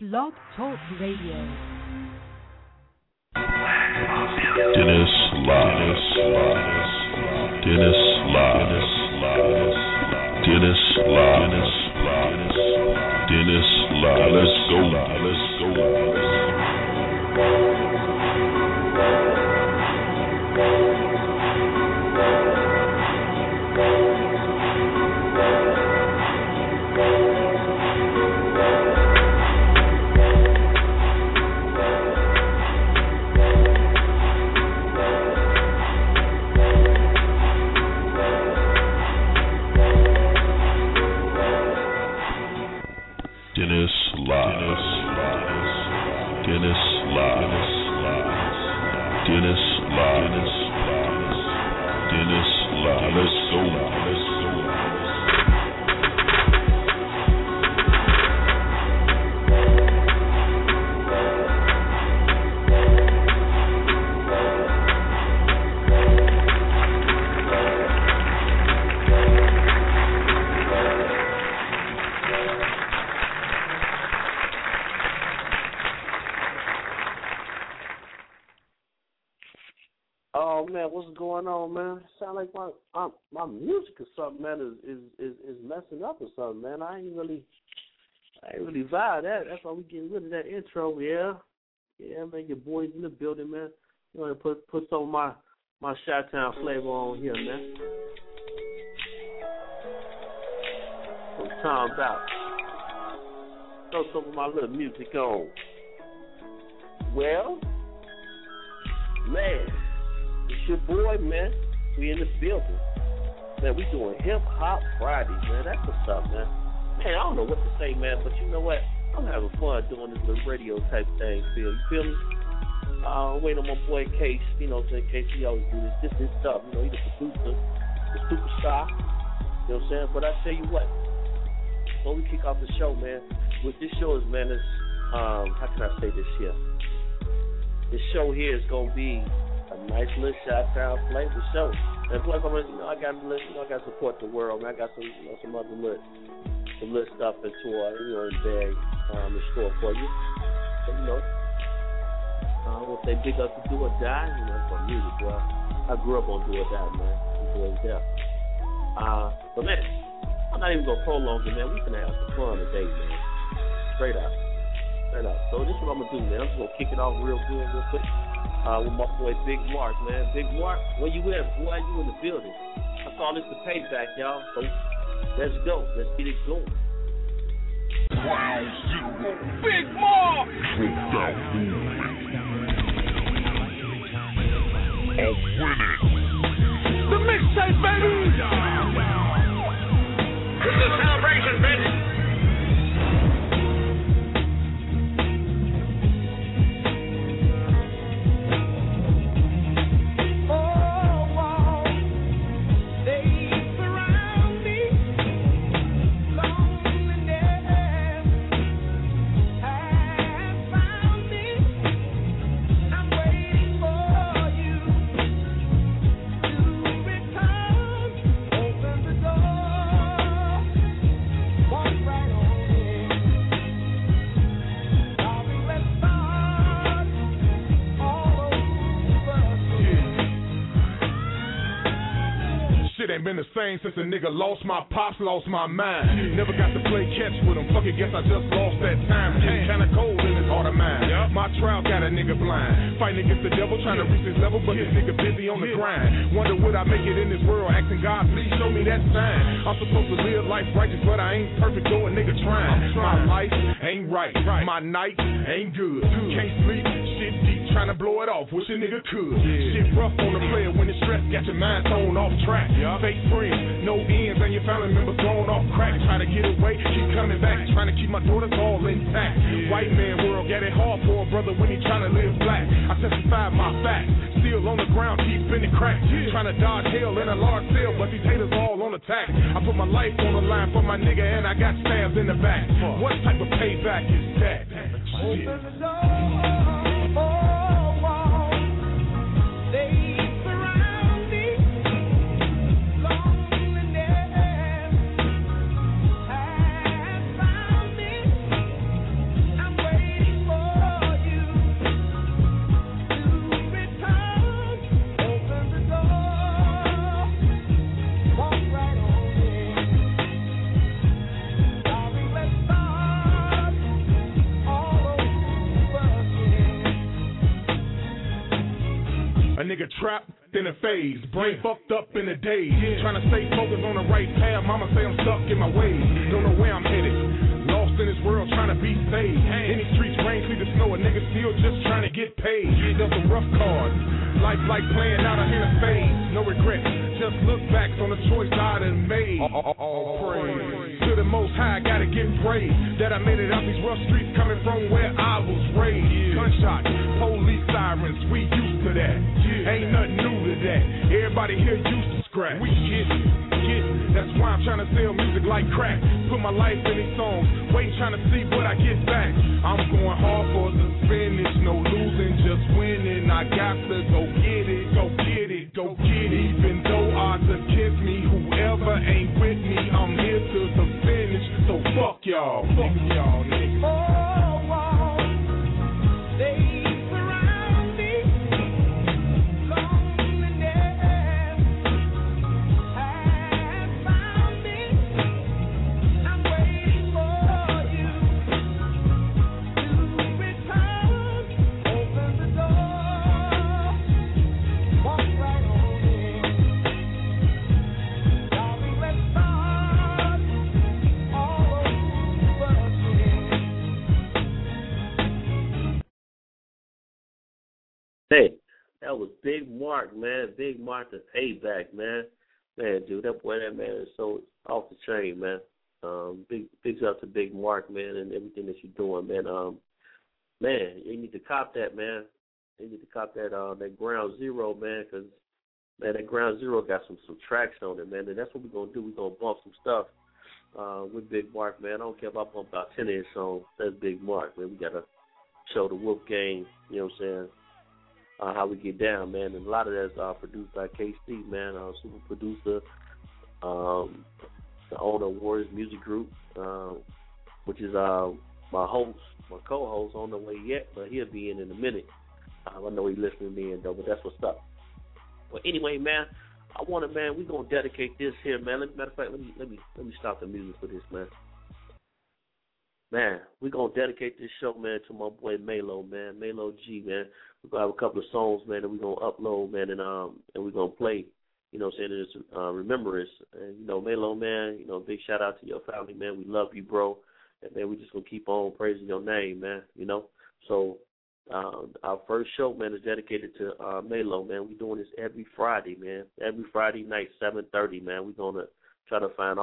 Blog Talk Radio. Dennis Live. Dennis Live. Dennis Live. Dennis Live. Let's go. Dennis Live. Dennis Live. Dennis Live. Dennis Live. Let's go. Oh man, what's going on, man? Sound like my music or something, man, is messing up or something, man. I ain't really vibe that. That's why we getting rid of that intro, yeah, man. Your boys in the building, man. You want to put some of my Chi-Town flavor on here, man. From Tom's out. Throw some of my little music on. Well, man. It's your boy, man. We in the building. Man, we doing Hip Hop Fridays, man. That's what's up, man. Man, I don't know what to say, man, but you know what? I'm having fun doing this little radio type thing, Phil. You feel me? Waiting on my boy Case, you know what I'm saying? Case, he always do this. This is stuff. You know, he's the producer, the superstar. You know what I'm saying? But I tell you what, before we kick off the show, man, what this show is, man, is, how can I say this here? This show here is going to be a nice little Chi-Town flavor show. And plus, I got to support the world. Man, I got some other little stuff in store, in bag in store for you. So, I want to say big up to Do or Die. That's my music, bro. I grew up on Do or Die, man. Do or Die. But man, I'm not even gonna prolong it, man. We gonna have some fun today, man. Straight up. So this is what I'm gonna do, man. I'm just gonna kick it off real good, real quick. With my boy Big Mark, man. Big Mark, where you at, boy? You in the building. I saw this the payback, y'all. So let's go. Let's get it going. Wow, Big Mark! And win it. The mixtape, baby! It's a celebration, bitch! Ain't been the same since a nigga lost my pops, lost my mind. Never got to play catch with him. Fuck it, guess I just lost that time. Getting kinda cold in his heart of mine. My trial got a nigga blind. Fighting against the devil, trying to reach his level, but this nigga busy on the grind. Wonder would I make it in this world? Asking God, please show me that sign. I'm supposed to live life righteous, but I ain't perfect, though a nigga trying. My life ain't right. My night ain't good. Can't sleep, shit deep, trying to blow it off. Wish a nigga could. Shit rough on the player when it's stressed, got your mind thrown off track. Fake friends, no ends, and your family members thrown off crack. Trying to get away, keep coming back. Trying to keep my daughters all intact. White man world, got it hard for a brother when he trying to live black. I testify my facts. Still on the ground, keep bending cracks. Trying to dodge hell in a large cell, but these haters all on attack. I put my life on the line for my nigga, and I got stabs in the back. What type of payback is that? Shit. Open the door. I'm waiting. nigga trapped in a phase, brain fucked up in a daze. Trying to stay focused on the right path, mama say I'm stuck in my ways. Don't know where I'm headed, lost in this world trying to be saved. In these streets, rain, sleet, or snow, a nigga still just trying to get paid. Dealt a rough card, life like playing out a hand of spades. No regrets, just look back on the choice I done made. All praise to the Most High, gotta give praise that I made it out these rough streets coming from where I was raised. Gunshots, police sirens, we used to that. Ain't nothing new to that. Everybody here used to scrap. We get it. That's why I'm trying to sell music like crack. Put my life in these songs, waiting trying to see what I get back. I'm going hard for the finish, no losing, just winning. I got to go get it, go get it, go get it. Even though odds against me, whoever ain't with me, I'm here to the finish. So fuck y'all niggas. They surround me. Hey, that was Big Mark, man. Big Mark, the Payback, man. Man, dude, that man is so off the chain, man. Big up to Big Mark, man, and everything that you're doing, man. Man, you need to cop that, man. You need to cop that that Ground Zero, man, because, man, that Ground Zero got some tracks on it, man, and that's what we're going to do. We're going to bump some stuff with Big Mark, man. I don't care if I bump about 10 of his songs. That's Big Mark, man. We got to show the Wolf Gang, you know what I'm saying, how we get down, man. And a lot of that's produced by KC, man, super producer, the owner of Warriors Music Group, which is my co-host, on the way yet, but he'll be in a minute. I know he's listening in, though, but that's what's up. Well, anyway, man, we're going to dedicate this here, man. Matter of fact, let me stop the music for this, man. Man, we're going to dedicate this show, man, to my boy Melo, man. Melo G, man. We're going to have a couple of songs, man, that we're going to upload, man, and we're going to play, you know what I'm saying, as remembrance. And, you know, Melo, man, you know, big shout out to your family, man. We love you, bro. And, man, we just going to keep on praising your name, man, you know. So our first show, man, is dedicated to Melo, man. We're doing this every Friday, man. Every Friday night, 7:30, man. We're going to try to find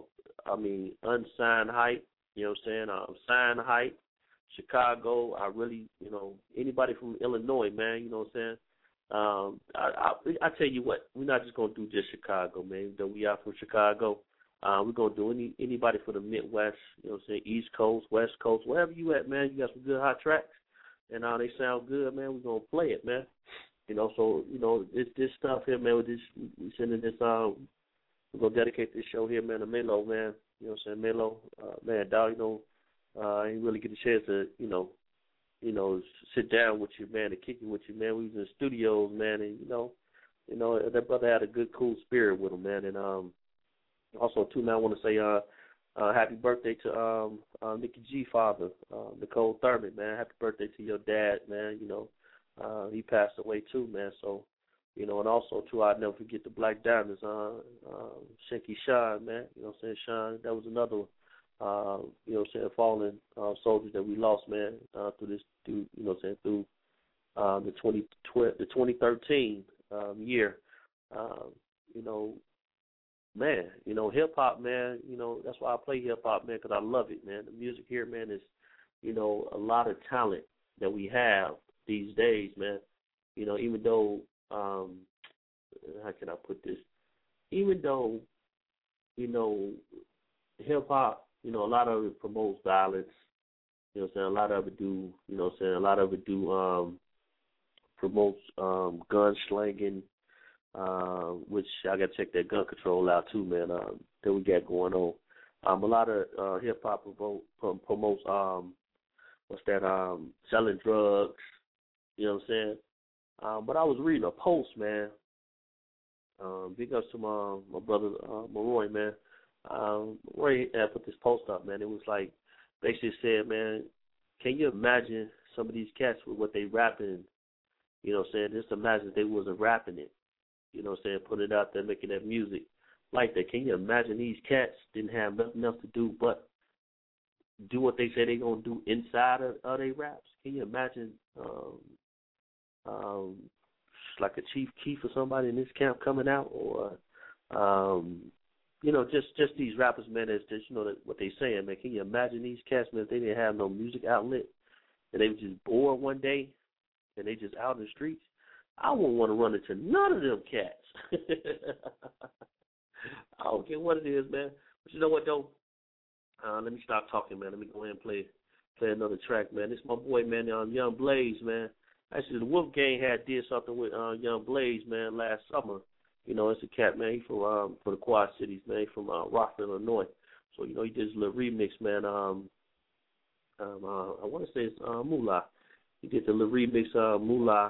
unsigned hype. You know what I'm saying? Sign hype, Chicago. I really, you know, anybody from Illinois, man. You know what I'm saying? I tell you what, we're not just gonna do just Chicago, man. Though we are from Chicago, we're gonna do anybody from the Midwest. You know what I'm saying? East Coast, West Coast, wherever you at, man. You got some good hot tracks, and they sound good, man. We're gonna play it, man. You know, so you know this stuff here, man. We sending this. We're gonna dedicate this show here, man, to Melo, man. You know what I'm saying, Melo, man, dog, you know, I ain't really get a chance to, you know, sit down with you, man, and kick it with you, man. We was in the studios, man, and you know, that brother had a good, cool spirit with him, man. And also too, man, I want to say happy birthday to Nikki G father, Nicole Thurman, man. Happy birthday to your dad, man. You know, he passed away too, man. So. You know, and also, too, I'd never forget the Black Diamonds, Shinky Sean, man. You know what I'm saying, Sean? That was another, you know what I'm saying, fallen soldiers that we lost, man, through you know what I'm saying, through the 2013 year. You know, man, you know, hip-hop, man, you know, that's why I play hip-hop, man, because I love it, man. The music here, man, is, you know, a lot of talent that we have these days, man. You know, even though, how can I put this? Even though, you know, hip hop, you know, a lot of it promotes violence. You know what I'm saying? A lot of it do, you know what I'm saying? A lot of it do promotes gun slanging, which I got to check that gun control out too, man, that we got going on. A lot of hip hop promotes, selling drugs, you know what I'm saying? But I was reading a post, man. Big ups to my brother Maroy, man. Roy had put this post up, man. It was like basically said, man, can you imagine some of these cats with what they rapping, You know what I'm saying? Just imagine if they wasn't rapping it. You know what I'm saying? Put it out there, making that music like that. Can you imagine these cats didn't have nothing else to do but do what they say they're going to do inside of their raps? Can you imagine like a Chief Keef or somebody in this camp coming out? Or, you know, just these rappers, man, that's just, you know, what they saying, man. Can you imagine these cats, man, if they didn't have no music outlet and they were just bored one day and they just out in the streets? I wouldn't want to run into none of them cats. I don't care what it is, man. But you know what, though? Let me stop talking, man. Let me go ahead and play another track, man. This is my boy, man, Young Blaze, man. Actually, the Wolf Gang did something with Young Blaze, man, last summer. You know, it's a cat, man. He from the Quad Cities, man. He from Rockford, Illinois. So, you know, he did his little remix, man. I want to say it's Moolah. He did the little remix, Moolah.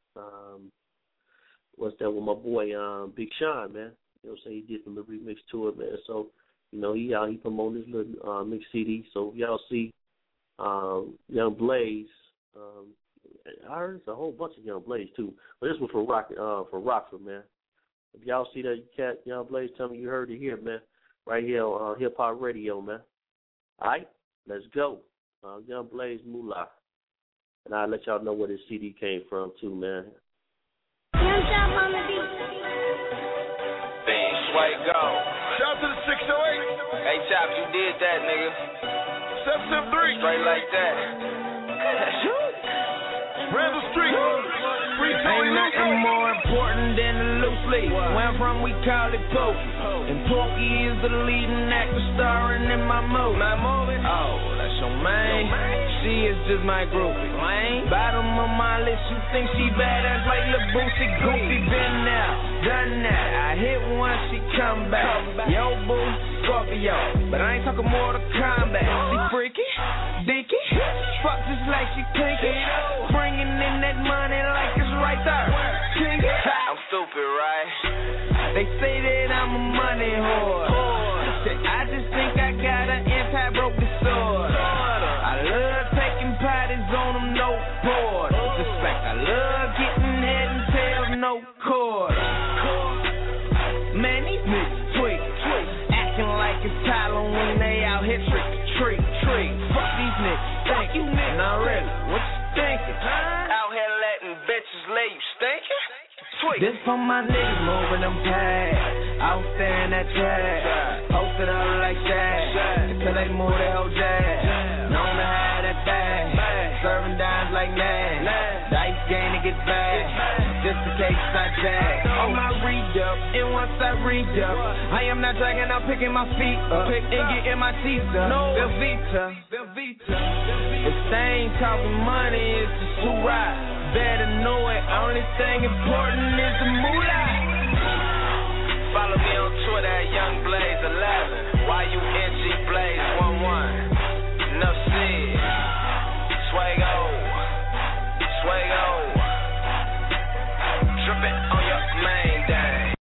What's that with my boy Big Sean, man? You know what I'm saying? He did the little remix to it, man. So, you know, he promoting his little mix CD. So if y'all see Young Blaze, I heard it's a whole bunch of Young Blaze too. But this was for Rockford, man. If y'all see that cat Young Blaze, tell me you heard it here, man. Right here on Hip Hop Radio, man. All right, let's go. Young Blaze Moolah. And I'll let y'all know where this CD came from too, man. Sway go. Shout out to the 608. Hey, Chop, you did that, nigga. 773. Straight like that. Randall Street. Ain't nothing more important than the loose leaf. Where I'm from, we call it Pokey. And Pokey is the leading actor starring in my movie. Oh, that's your main. She is just my groupie. Bottom of my list, you think she badass like Lil Boosie. Goofy been there, done that. I hit once, she come back. Yo, boo, Scorpio. But I ain't talking Mortal Kombat. She freaky, dinky, fuck just like she pinky. Bringing in that money like it's right there. Kinky. I'm stupid, right? They say that I'm a money whore. I just think I got an anti-broke sword. I love taking parties on them, no board. Just like I love getting head and tails, no cord. Man, these niggas tweak, acting like it's Halloween, they out here trick. Fuck these niggas, thank you, niggas. Not really, what you thinking? Out here letting bitches lay you stinking? Tweak. This for my niggas moving them pads, out there in that trash, posted up like that, until they move their whole jazz. Known to have that bag, serving dimes like Nash. Dice game to get back, just in case I jag. On my re-up, and once I re-up, I am not dragging, I'm picking my feet up, and getting my teeth up. Velveeta. If they ain't talking money, it's just who ride. Better know it, only thing important is the moolah. Follow me on Twitter at YoungBlaze11. YUNG Blaze 11. Enough said. Swago. Trippin' on your main day.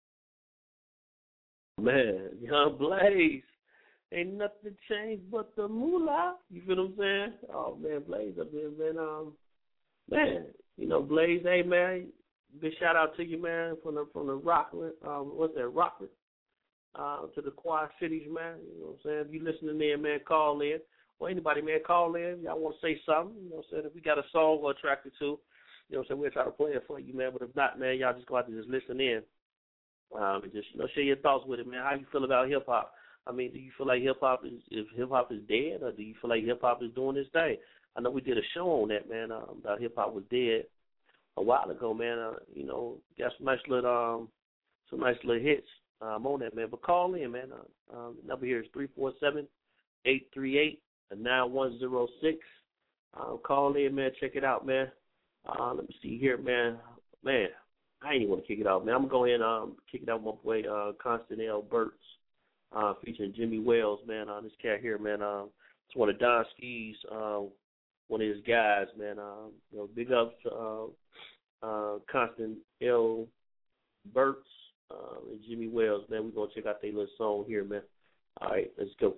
Man, Young Blaze. Ain't nothing changed but the moolah. You feel what I'm saying? Oh, man, Blaze up there, man. Man, you know, Blaze, hey, man, big shout out to you, man, from the Rockland, Rockland, to the Quad Cities, man. You know what I'm saying? If you listening in, man, call in. Or anybody, man, call in. Y'all want to say something, you know what I'm saying? If we got a song or a track or two, you know what I'm saying, we'll try to play it for you, man. But if not, man, y'all just go out and just listen in. And just, you know, share your thoughts with it, man. How you feel about hip-hop? I mean, do you feel like hip-hop is dead, or do you feel like hip-hop is doing its thing? I know we did a show on that, man, about hip-hop was dead a while ago, man. You know, got some nice little hits on that, man. But call in, man. The number here is 347-838-9106. Call in, man. Check it out, man. Let me see here, man. Man, I ain't even want to kick it out, man. I'm going to go ahead and kick it out with my boy Constant L. Burtz, featuring Jimmy Wells, man. This cat here, man. It's one of Don Ski's, one of his guys, man. You know, big ups to Constant L. Burtz and Jimmy Wells, man. We're going to check out their little song here, man. All right, let's go.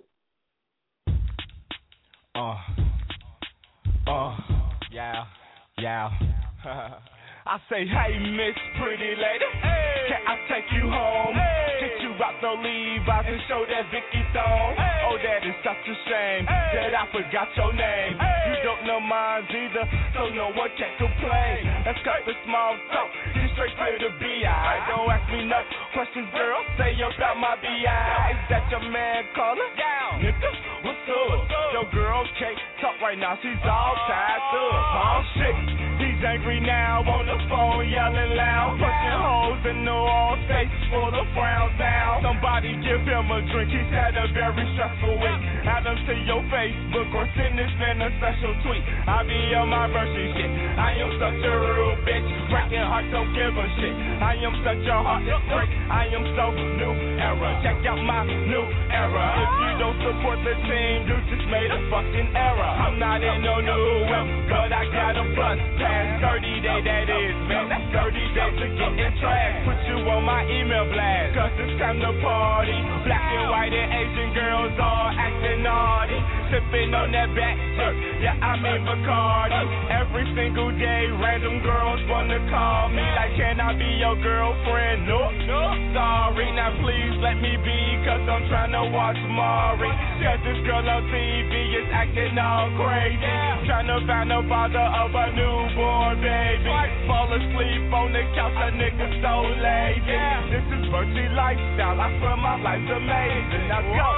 Yeah. I say, hey, Miss Pretty Lady, can I take you home? Get you out the Levi's and show that Vicky thong. Oh, that is such a shame that I forgot your name. You don't know mine either, so no one can complain. Let's cut the small talk, get straight to the B.I. Don't ask me no questions, girl, say about my B.I. Is that your man calling? Nigga, what's up? Your girl can't talk right now, she's all tied up. Oh shit, he's angry now on the phone, yelling loud, punching holes in the wall, face full of frowns now. Somebody give him a drink, he's had a very stressful week. Add him to your Facebook or send this man a special tweet. I be on my birthday shit, I am such a rude bitch, cracking heart, don't give a shit. I am such a heartless freak, I am so new era. Check out my new era. If you don't support the team, you just made a fucking error. I'm not in no new wealth, but I got a bus pass. 30 day that is, man, that's 30 days to get in trash. Put you on my email blast, cause it's time to party. Black and white and Asian girls all acting naughty, sipping on that back jerk, yeah, I mean Bacardi. Every single day, random girls wanna call me like, can I be your girlfriend? No, sorry, now please let me be, cause I'm trying to watch Maury. Cause this girl on TV is acting all crazy, trying to find the father of a newborn baby. Fall asleep on the couch, a nigga so lazy. This is virtual lifestyle, I swear my life's amazing. Now go,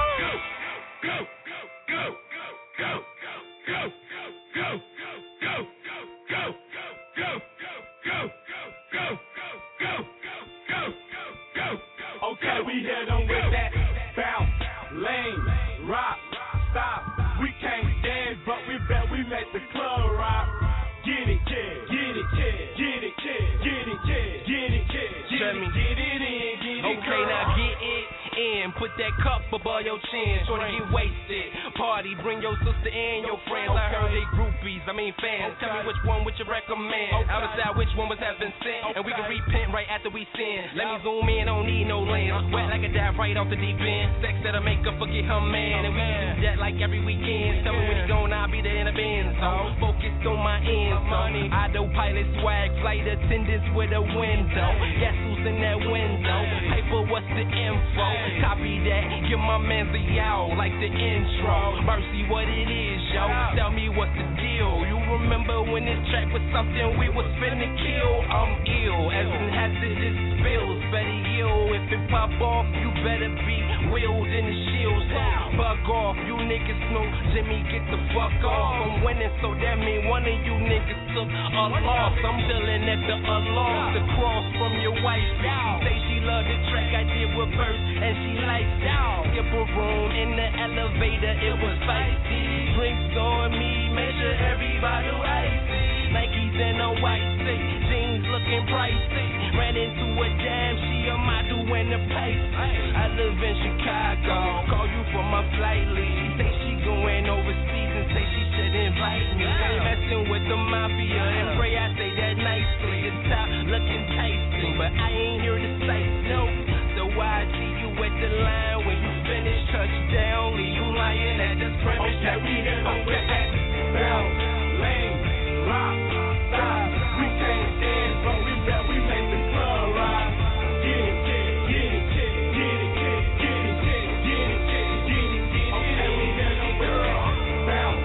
go, go, go, go, go, go, go, go, go, go, go, go, go, go. Okay, we hit them with that bounce, lane, rock, stop. We can't dance, but we bet we make the club rock. Get it, yeah, get it, yeah, get it, yeah, get it, yeah, get it, yeah, get it, get it in, get it. Okay, now get it in, put that cup above your chin, so to get wasted. Party, bring your sister and your friends. I heard they groupies, I mean fans. Tell me which one would you recommend? I decide which one was having sin, and we can repent right after we sin. Let me zoom in, don't need no lens. Wet like a dive right off the deep end. Sex that'll make her forget her man, and we do that like every weekend. Tell me when he gone, I'll be there in the Benz. So focused on my ends. Money, autopilot swag, flight attendants with a window. Guess who's in that window? Paper, what's the info? Copy that, give my mans a yow like the intro. Mercy, what it is, yo. Tell me what's the deal. You remember when this track was something we was finna kill? I'm ill, as in hazardous spills. Better yield, if it pop off, you better be wielding the shields. Bug off, you niggas know Jimmy get the fuck off. I'm winning, so that mean one of you niggas took a loss. I'm feeling at the alarm, the cross from your wife. She say she love the track I did with Burst, and she likes it. Skip a room in the elevator, it was spicy. Drinks on me, make sure everybody icy. Nikes in a white stick, jeans looking pricey. Ran into a jam, she a model in the place. I live in Chicago, call you for my flight leave. Say she going overseas and say she should invite me. Ain't messing with the mafia and pray I say that nicely. The top looking enticing, but I ain't here to say no. So I see you at the line when you finish touchdown. Leave you lying at this premise that we hit on with that bounce, lane, rock, stop. We can't dance, but we bet we make the club rock. Get it, get it, get it, get it, get it, get it, get it, get it, get it, get it, get it. Okay, we hit on with that bounce.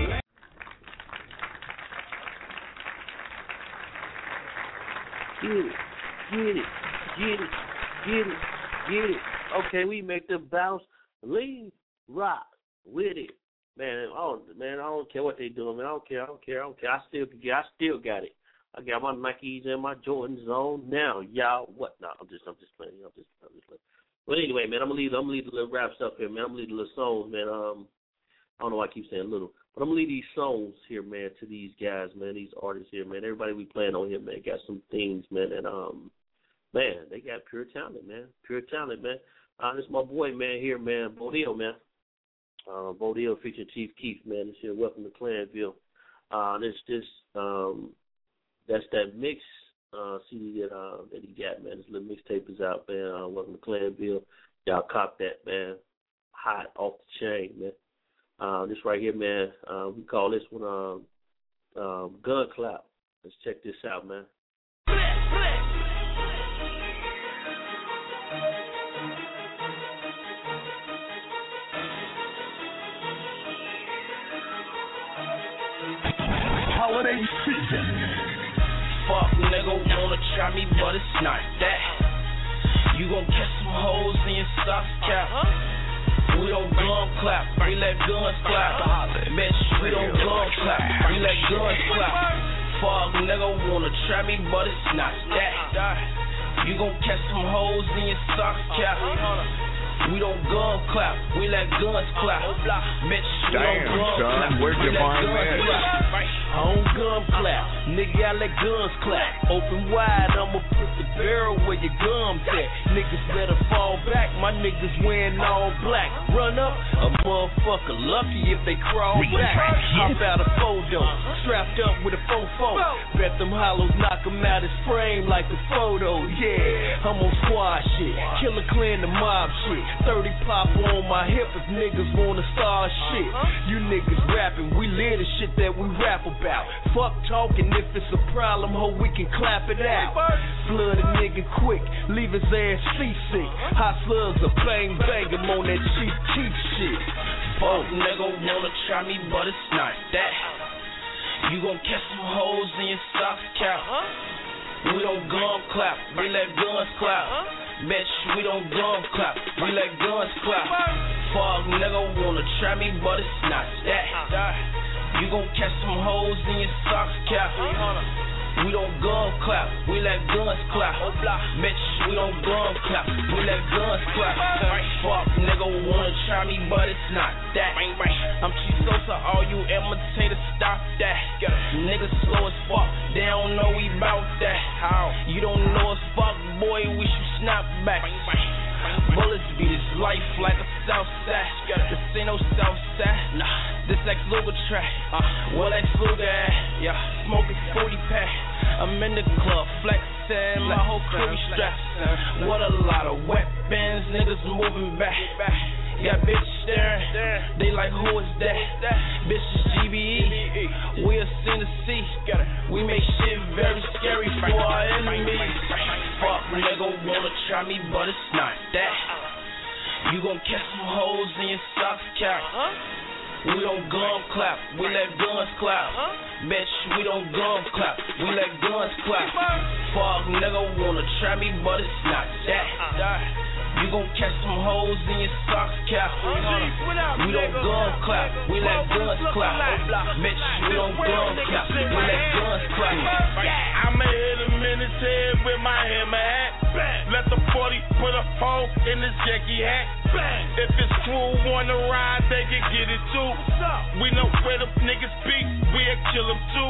Get it, get it, get it, get it, get it. Okay, we make the bounce, lean, rock with it. Man, I don't care what they doing, man. I don't care. I still got it. I got my Nikes and my Jordans on now, y'all. What? No, I'm just playing. I'm just playing. But anyway, man, I'm gonna leave the little rap stuff here, man. I'm gonna leave the little songs, man. I don't know why I keep saying little, but I'm gonna leave these songs here, man, to these guys, man, these artists here, man. Everybody we playing on here, man, got some things, man, and man, they got pure talent, man. Pure talent, man. This is my boy, man, here, man, Bodil, man. Bodil featuring Chief Keef, man. This here, Welcome to Clanville. That's that mix CD that he got, man. This little mixtape is out, man. Welcome to Clanville. Y'all cop that, man. Hot, off the chain, man. This right here, man, we call this one Gun Clout. Let's check this out, man. Holiday season. Fuck nigga wanna try me, but it's not that. You gon' catch some hoes in your socks cap. We don't gun clap, we let guns clap. Bitch, we don't gun clap, we let guns clap. Fuck nigga wanna try me, but it's not that. You gon' catch some hoes in your socks cap. We don't gun clap, we let guns clap. Bitch, we don't gun clap, Where'd you find that? I don't gun clap, nigga, I let guns clap. Open wide, I'ma put the barrel where your gums at. Niggas better fall back, my niggas wearing all black. Run up, a motherfucker lucky if they crawl back. Hop out a photo, strapped up with a fofo. Bet them hollows knock him out his frame like a photo, yeah. I'm on squad shit, Killer Clan the mob shit. 30 pop on my hip if niggas wanna start shit. You niggas rapping, we live the shit that we rap about. Fuck talking, if it's a problem, ho, we can clap it out. Flood a nigga quick, leave his ass seasick. Hot slugs a bang bang him on that cheap shit. Fuck nigga wanna try me, but it's not that. You gon' catch some hoes in your socks cap. We don't gun clap, we let guns clap. Bitch, we don't gun clap, we let guns clap. Fuck nigga wanna try me, but it's not that. You gon' catch some hoes in your socks cap. We don't gun clap, we let guns clap. Bitch, we don't gun clap, we let guns clap. Fuck nigga wanna try me, but it's not that. I'm Chisosa, all you imitators, stop that. Niggas slow as fuck, they don't know we bout that. You don't know as fuck, boy, we should snap back. Bullets beat his life like a Southside. This ain't no Southside, nah. This ex-Luger track, what ex-Luger at? Yeah, smoking 40 pack. I'm in the club, flexing, my whole crew strapped. What a lot of weapons, niggas moving back. Got bitches staring, they like who is that? Bitches GBE, we a sin to see. We make shit very scary for our enemies. Fuck nigga wanna try me, but it's not that. You gon' catch some hoes in your socks cap. We don't gun clap, we let guns clap. Bitch, we don't gun clap, we let guns clap. Fuck nigga wanna try me, but it's not that. You gon' catch some hoes in your socks cap. We don't gun clap, we let guns clap. Bitch, we don't gun clap, we let guns clap. I'ma hit him in his head with my hammer hat. Let the 40 put a hole in his Yankee hat. If his crew wanna ride, they can get it too. We know where the niggas be, we'll kill them too.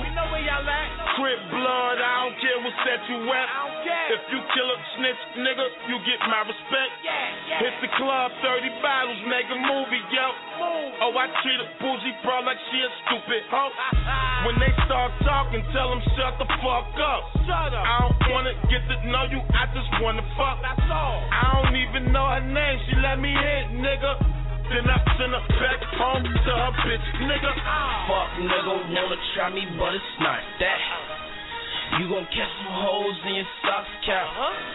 Crip blood, I don't care what set you at. If you kill a snitch, nigga, you get my respect. Hit the club, 30 bottles, make a movie, yo. Oh, I treat a bougie bro like she a stupid hoe. When they start talking, tell them shut the fuck up. I don't wanna get to know you, I just wanna fuck. I don't even know her name, she let me hit, nigga. Then I send her back home to her bitch, nigga. Fuck nigga wanna try me, but it's not that. You gon' catch some hoes in your socks cap.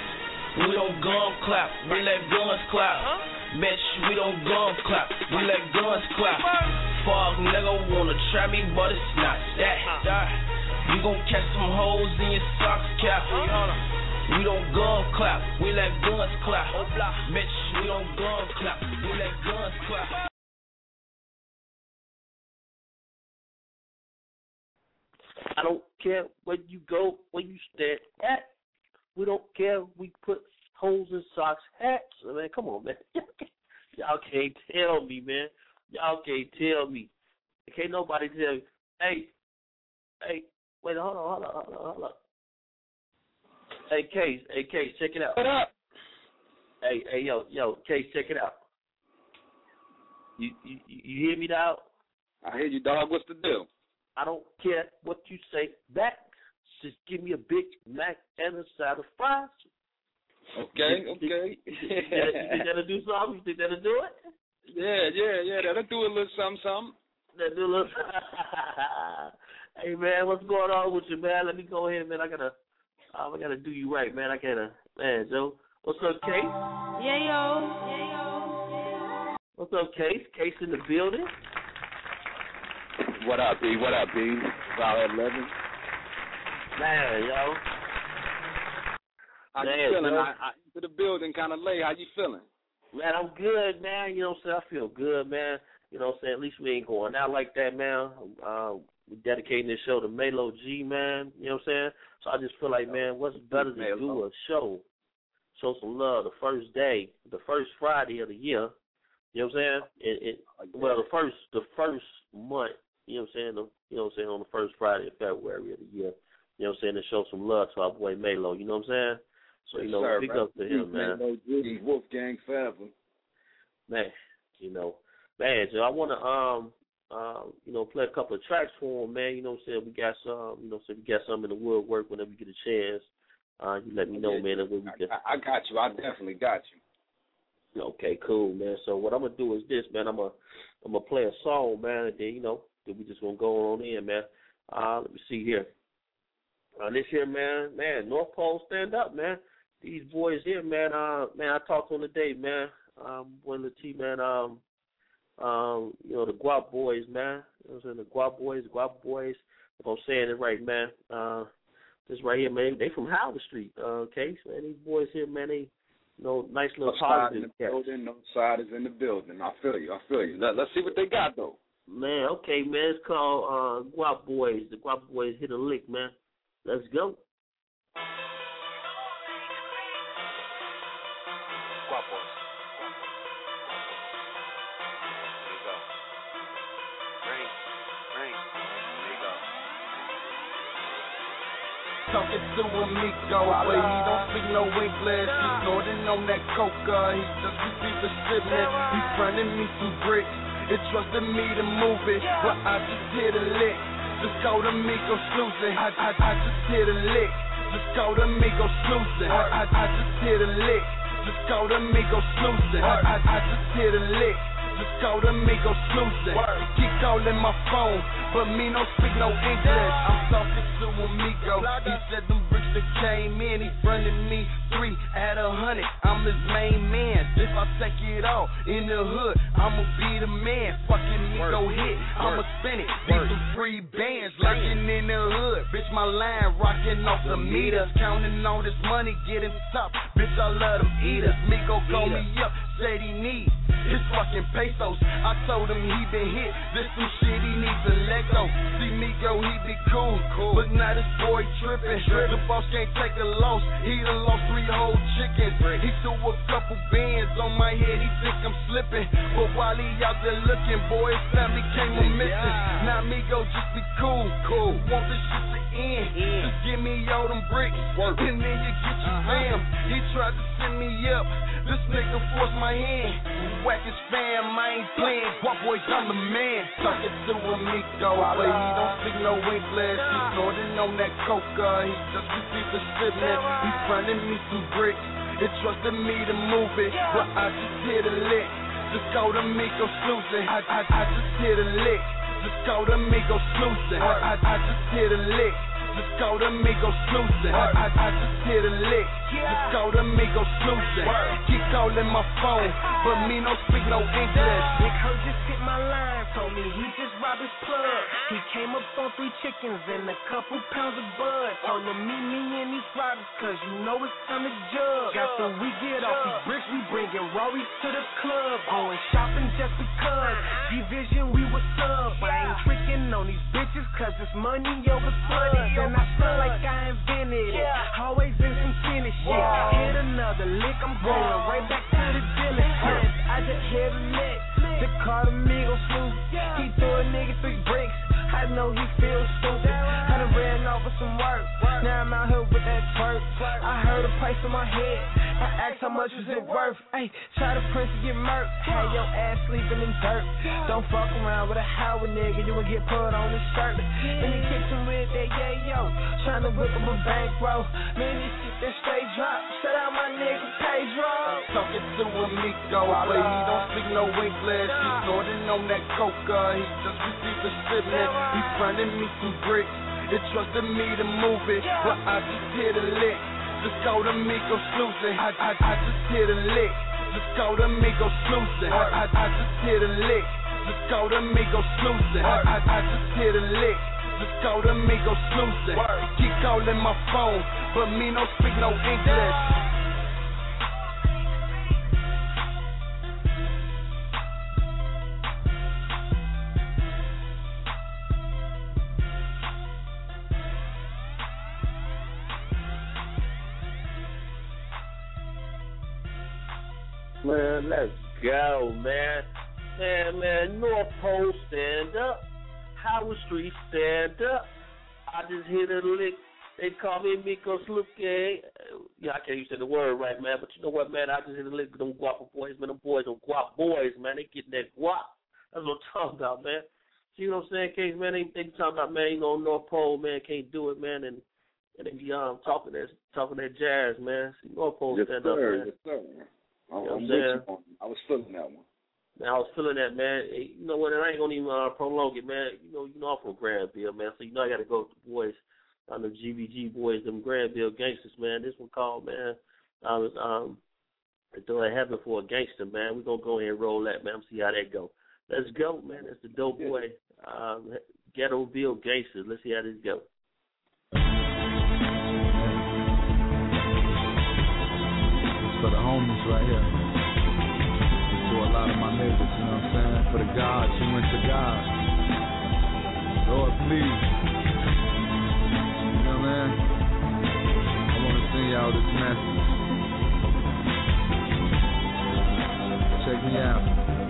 We don't gun clap, we let guns clap. Bitch, we don't gun clap, we let guns clap. Fuck nigga wanna try me, but it's not that. You gon' catch some hoes in your socks cap. We don't gun clap, we let guns clap. Bitch, we don't gun clap, we let guns clap. I don't care where you go, where you stand at. We don't care. We put holes in socks, hats. I mean, come on, man. Y'all can't tell me, man. Y'all can't tell me. Can't nobody tell me. Hey, wait, hold on. Hey, Case, check it out. What up? Hey, yo, Case, check it out. You hear me now? I hear you, dog. What's the deal? I don't care what you say back. Just give me a Big Mac and a side of fries. Okay. You think that'll do something? You think that'll do it? Yeah. That'll do a little something. That'll do a little. Hey man, what's going on with you, man? Let me go ahead, man. I gotta do you right, man. Man, Joe. What's up, Case? Yeah, yo. What's up, Case? Case in the building. What up, B? What up, B? About 11. Man, yo. How Man, you feeling? yo. I into the building kind of late. How you feeling? Man, I'm good, man. You know what I'm saying? I feel good, man. You know what I'm saying? At least we ain't going out like that, man. We're dedicating this show to Melo G, man. You know what I'm saying? So I just feel like, man, what's better to do a show, show some love the first day, the first Friday of the year. You know what I'm saying? Well, the first month. You know what I'm saying? You know what I'm saying? On the first Friday of February of the year. You know what I'm saying? To show some love to our boy Melo. You know what I'm saying? So, you know, sir, big up to him, man. Melo G, Wolfgang forever. Man, you know. Man, so I want to, you know, play a couple of tracks for him, man. You know what I'm saying? We got some, you know, so we got some in the woodwork whenever you get a chance. You let me know, man. And when we can... I got you. I definitely got you. Okay, cool, man. So what I'm gonna do is this, man. I'm gonna play a song, man, and then, you know, then we just gonna go on in, man. Let me see here. This here, man, North Pole, stand up, man. These boys here, man. Man, I talked to them today, man. One of the T, man. You know, the Guap Boys, man. You know what I'm saying? The Guap Boys. If I'm saying it right, man. This right here, man. They from Howard Street, okay? So man, these boys here, man, they, you know, nice little positive cats. No side is in the building. I feel you. Let's see what they got, though. Man, okay, man. It's called Guap Boys. The Guap Boys hit a lick, man. Let's go. Guap Boys. There you go. Ring. There you go. Talking to Amigo, but he don't speak no English. He snorting on that coca, he just received a shipment. He fronting me some bricks, it trusted me to move it, but I just hit a lick. Just go to Migo Sluicing. I just hit a lick. Just go to Migo Sluicing. I just hit a lick. Just go to Migo Sluicing. I just hit a lick. Just go to Migo Sluicing. Keep calling my phone, but me no speak no English. I'm talking to Amigo. He said them bricks that came in, he fronted me 3 at 100. I'm his main man. If I take it all in the hood, I'ma be the man. Fucking Migo hit, I'ma spin it. These some free bands lurking in the hood. Bitch, my line rocking off the meters, counting all this money, getting top. Bitch, I love them eaters. Migo call me up, said he needs his fucking pesos. I told him he been hit. This some shit he needs to let go. See Migo, he be cool, but now this boy tripping. The boss can't take a loss. He done lost 3 whole chickens. He threw a couple bands on my head. He think I'm slipping, but while he out there looking, boy, his family came a missing. Now Migo, just be cool. Want this shit to end? Just give me all them bricks, and then you get your fam. He tried to send me up. This nigga forced my hand. Whack his fam, I ain't playing. Guap Boys, I'm the man. Talking to Amigo, but he don't speak no English. He snorting on that coca, he just received a shipment. He fronting me some bricks, it trusted me to move it, but I just hit a lick. Just go to Migo Sluicing. I just hit a lick. Just go to Migo Sluicing. I just hit a lick. Just go to Migo Sluicing. I just hit a lick. Just go to Migo Sluicing. Keep calling my phone, but me no speak no English. Big Herb just hit my line, told me he just robbed his plug. He came up on 3 chickens and a couple pounds of bud. Told him meet me in these robbers, cause you know it's time to jug. After we get off these bricks, we bringing Rory to the club. Going shopping just because. Division, we was sub. I ain't tricking on these bitches, cause it's money over slugs. And I feel like I invented it. Always in some tennis shit. Hit another lick, I'm going right back to the dealership. I just hit a lick. The car Amigo Snoop. He threw a nigga 3 bricks. I know he feels stupid. I done ran off with some work. Now I'm out here with that twerk. I heard a price on my head. I asked how much is it worth. Hey, try to press to get murked. Had your ass sleeping in dirt. Don't fuck around with a Howard nigga. You gon' get put on his shirt. In the kitchen with that yayo. Tryna whip up a bankroll. Man, this shit that straight drop. Shout out my nigga Pedro. Talking to Amigo, but he don't speak no English. He snorting on that coca, he just received a shipment. He fronting me some bricks, it trusted me to move it, but I just hit a lick. Just go to Migo Sluicing. I just hit a lick. Just go to Migo Sluicing. I just hit a lick. Just go to me, go sluicing. I just hit a lick. Just go to me, go sluicing. Keep calling my phone, but me no speak no English. Man, let's go, man. Man, North Pole, stand up. Howard Street, stand up. I just hit a lick. They call me Miko Sluke. Yeah, I can't even say the word right, man. But you know what, man? I just hit a lick with them guap boys, man. Them boys, them guap boys, man. They getting that guap. That's what I'm talking about, man. See what I'm saying, Case, man? They talking about, man, you know, North Pole, man, can't do it, man. And they be talking that jazz, man. See, North Pole, stand up, man. Yes, sir. I'm you know with you on. I was feeling that one. Man, I was feeling that, man. Hey, you know what? I ain't gonna even prolong it, man. You know I'm from Granville, man. So you know I gotta go with the boys, the GVG boys, them Granville gangsters, man. This one called, man. Throw heaven for a gangster, man. We're gonna go ahead and roll that, man. See how that go. Let's go, man. That's the dope boy, Ghettoville gangsters. Let's see how this go. For the homies right here. For a lot of my niggas, you know what I'm saying? For the gods who went to God. Lord, please. You know, man? I want to send y'all this message. Check me out.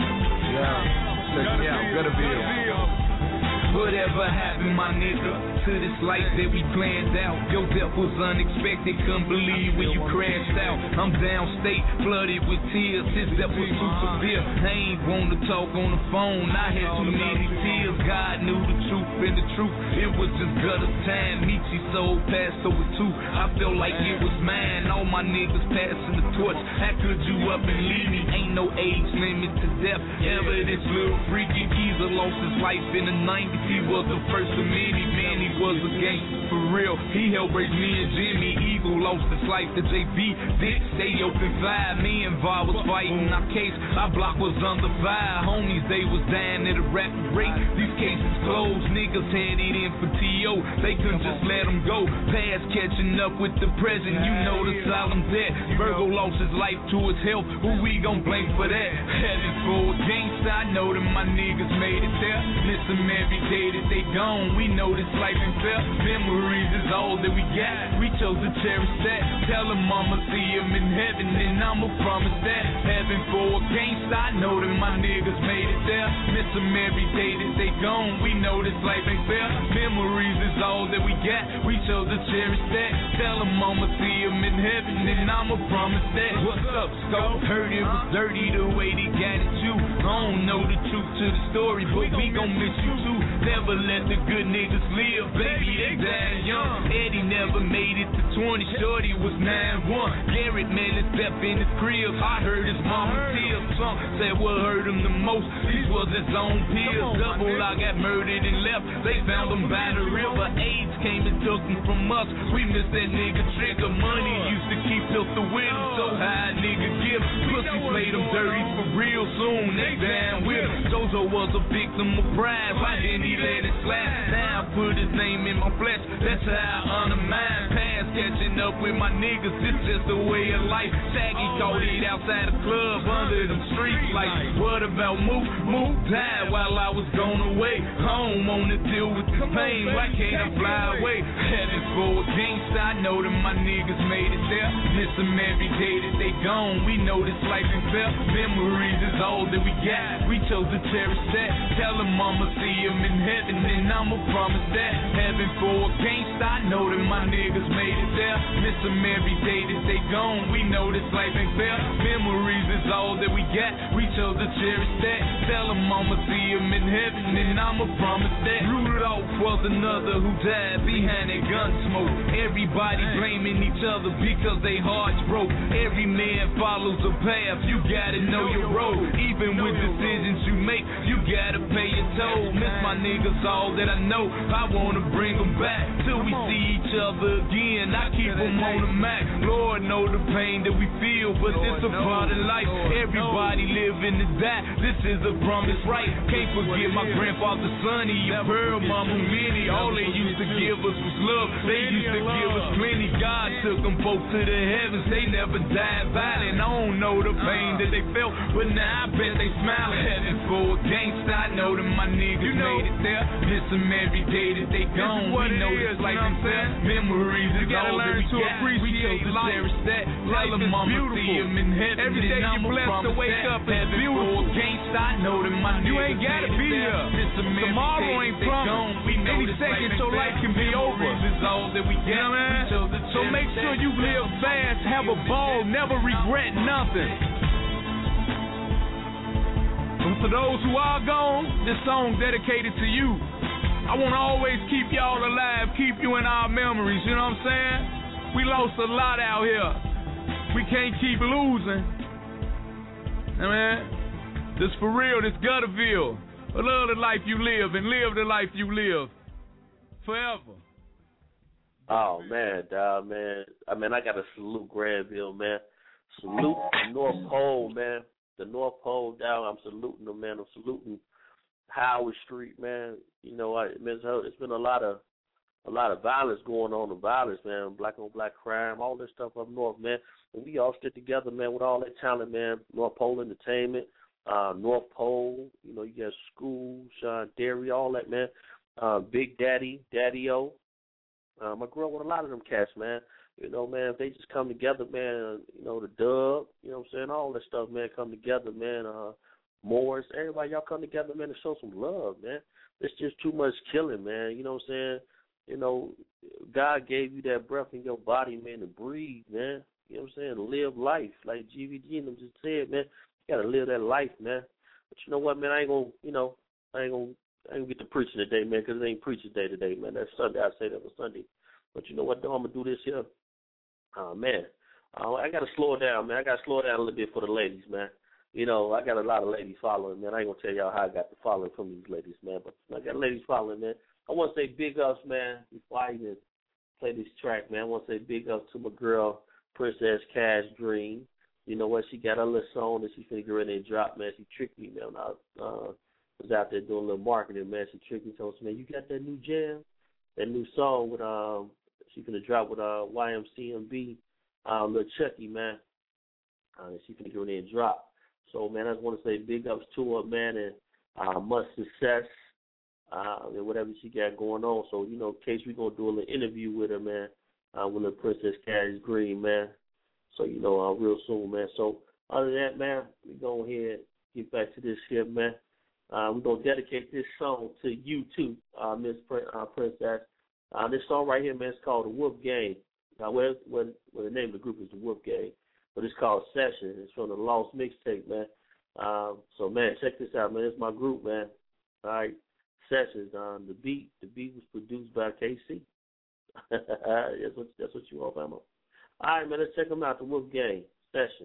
Yeah. Check me out. Ghettoville. Whatever happened, my nigga, to this life that we planned out. Your death was unexpected, couldn't believe when you crashed out. I'm downstate, flooded with tears, his death was too severe. I ain't want to talk on the phone, I had too many tears. God knew the truth and the truth, it was just gutter time. Nietzsche soul passed over too, I felt like it was mine. All my niggas passing the torch, how could you up and leave me? Ain't no age limit to death, evidence little freaky. Keezer lost his life in the 90s. He was the first of many, man, he was a gangster for real. He helped raise me and Jimmy. Evil lost his life to JB. Dick stay open 5. Me and Va was fighting our case. Our block was under fire. Homies, they was dying at a rapid rate. These cases closed. Niggas had it in for T.O. They couldn't just let them go. Past catching up with the present. You know the solemn debt. Virgo lost his life to his health. Who we gon' blame for that? Heaven for a gangster. I know that my niggas made it there. Miss them every day that they gone, we know this life ain't fair. Memories is all that we got. We chose to cherish that. Tell them I'ma see him in heaven, and I'ma promise that. Heaven for a gangsta, I know that my niggas made it there. Miss them every day that they gone, we know this life ain't fair. Memories is all that we got. We chose to cherish that. Tell them I'ma see him in heaven, and I'ma promise that. What's up, Scope? Heard it was dirty the way they got at you. I don't know the truth to the story, but we gon' miss you too. Never let the good niggas live, baby, they died young. Eddie never made it to 20, shorty was 9-1. Garrett, man, is deaf in his crib. I heard his mama tears. Some said what hurt him the most, these was his own pills. Double, I got murdered and left, they found him by the river. AIDS came and took him from us, we missed that nigga Trigger. Money used to keep filter with him, so high nigga give. Pussy played him dirty for real, soon they down with him. Jojo was a victim of pride, why didn't he let it slide? Now I put his name in my flesh, that's how I honor mine. Past catching up with my niggas, it's just a way of life. Shaggy caught it outside the club, under them street lights. What about Mook? Mook died while I was gone away. I don't wanna deal with this pain, why can't I fly away? Heaven for a gangsta, I know that my niggas made it there. Miss them every day that they gone, we know this life ain't fair. Memories is all that we got, we chose to cherish that. Tell them I'ma see him in heaven, and I'ma promise that. Heaven for a gangsta, I know that my niggas made it there. Miss them every day that they gone, we know this life ain't fair. Memories is all that we got, we chose to cherish that. Tell them I'ma see him in heaven, and I'ma promise that. Rudolph was another who died behind that gun smoke. Everybody blaming each other because they hearts broke. Every man follows a path, you gotta know your road. Even with decisions you make, you gotta pay your toll. Miss my niggas all that I know, I wanna bring them back till we see each other again. I keep them on the map. Lord know the pain that we feel, but this a part of life. Everybody living to die. This is a promise, right? Can't forget my grandfather Sonny, your pearl mama Minnie. All they used to give us was love. They used to give us plenty. God took them both to the heavens. They never died violent. I don't know the pain that they felt, but now I bet they smiling. Heaven for a gangsta. I know that my niggas made it there. Miss them every day that they gone. We know this life is fair. Memories is all that we got. We chose to cherish that. Tell them mama see him in heaven. Every day you blessed to wake up is beautiful. Gangsta, I know that my niggas. You ain't gotta be here. Tomorrow ain't promised. Any second your life can be over. So make sure you live fast, have a ball, never regret nothing. And for those who are gone, this song dedicated to you. I want to always keep y'all alive, keep you in our memories, you know what I'm saying? We lost a lot out here. We can't keep losing. I mean, this for real, this Gutterville. I love the life you live and live the life you live forever. Oh, man, dog, man. I mean, I got to salute Granville, man. Salute the North Pole, man. The North Pole down, I'm saluting them, man. I'm saluting Howard Street, man. You know, it's been a lot of violence going on, man. Black on black crime, all this stuff up north, man. And we all stood together, man, with all that talent, man. North Pole Entertainment, North Pole, you know, you got School, Sean Derry, all that, man. Big Daddy, Daddy-O. I grew up with a lot of them cats, man. You know, man, if they just come together, man, you know, the Dub, you know what I'm saying, all that stuff, man, come together, man. Morris, everybody, y'all come together, man, to show some love, man. It's just too much killing, man. You know what I'm saying? You know, God gave you that breath in your body, man, to breathe, man. You know what I'm saying? To live life, like GVG and them just said, man. You got to live that life, man. But you know what, man, I ain't gonna get to preaching today, man, because it ain't preaching day today, man. That's Sunday. I say that for Sunday. But you know what, though? I'm going to do this here. Man, I got to slow it down, man. I got to slow it down a little bit for the ladies, man. You know, I got a lot of ladies following, man. I ain't going to tell y'all how I got the following from these ladies, man. But I got ladies following, man. I want to say big ups, man, before I even play this track, man. I want to say big ups to my girl, Princess Cash Dream. You know what? She got her little song that she finna get ready and drop, man. She tricked me, man. I was out there doing a little marketing, man. She tricked me, told me, man, you got that new jam? That new song with, she finna drop with YMCMB, Lil Chucky, man. She finna get ready and drop. So, man, I just want to say big ups to her, man, and much success and whatever she got going on. So, you know, in case we're going to do a little interview with her, man, with the Princess Cash Green, man. So, you know, real soon, man. So, other than that, man, we go ahead and get back to this here, man. We're going to dedicate this song to you, too, Miss Princess. This song right here, man, is called The Wolf Gang. Now, well, the name of the group is The Wolf Gang, but it's called Session. It's from the Lost Mixtape, man. So, man, check this out, man. It's my group, man. All right, Sessions. The beat was produced by KC. That's what you all found out. All right, man, let's check them out. The Wolf Gang, Session.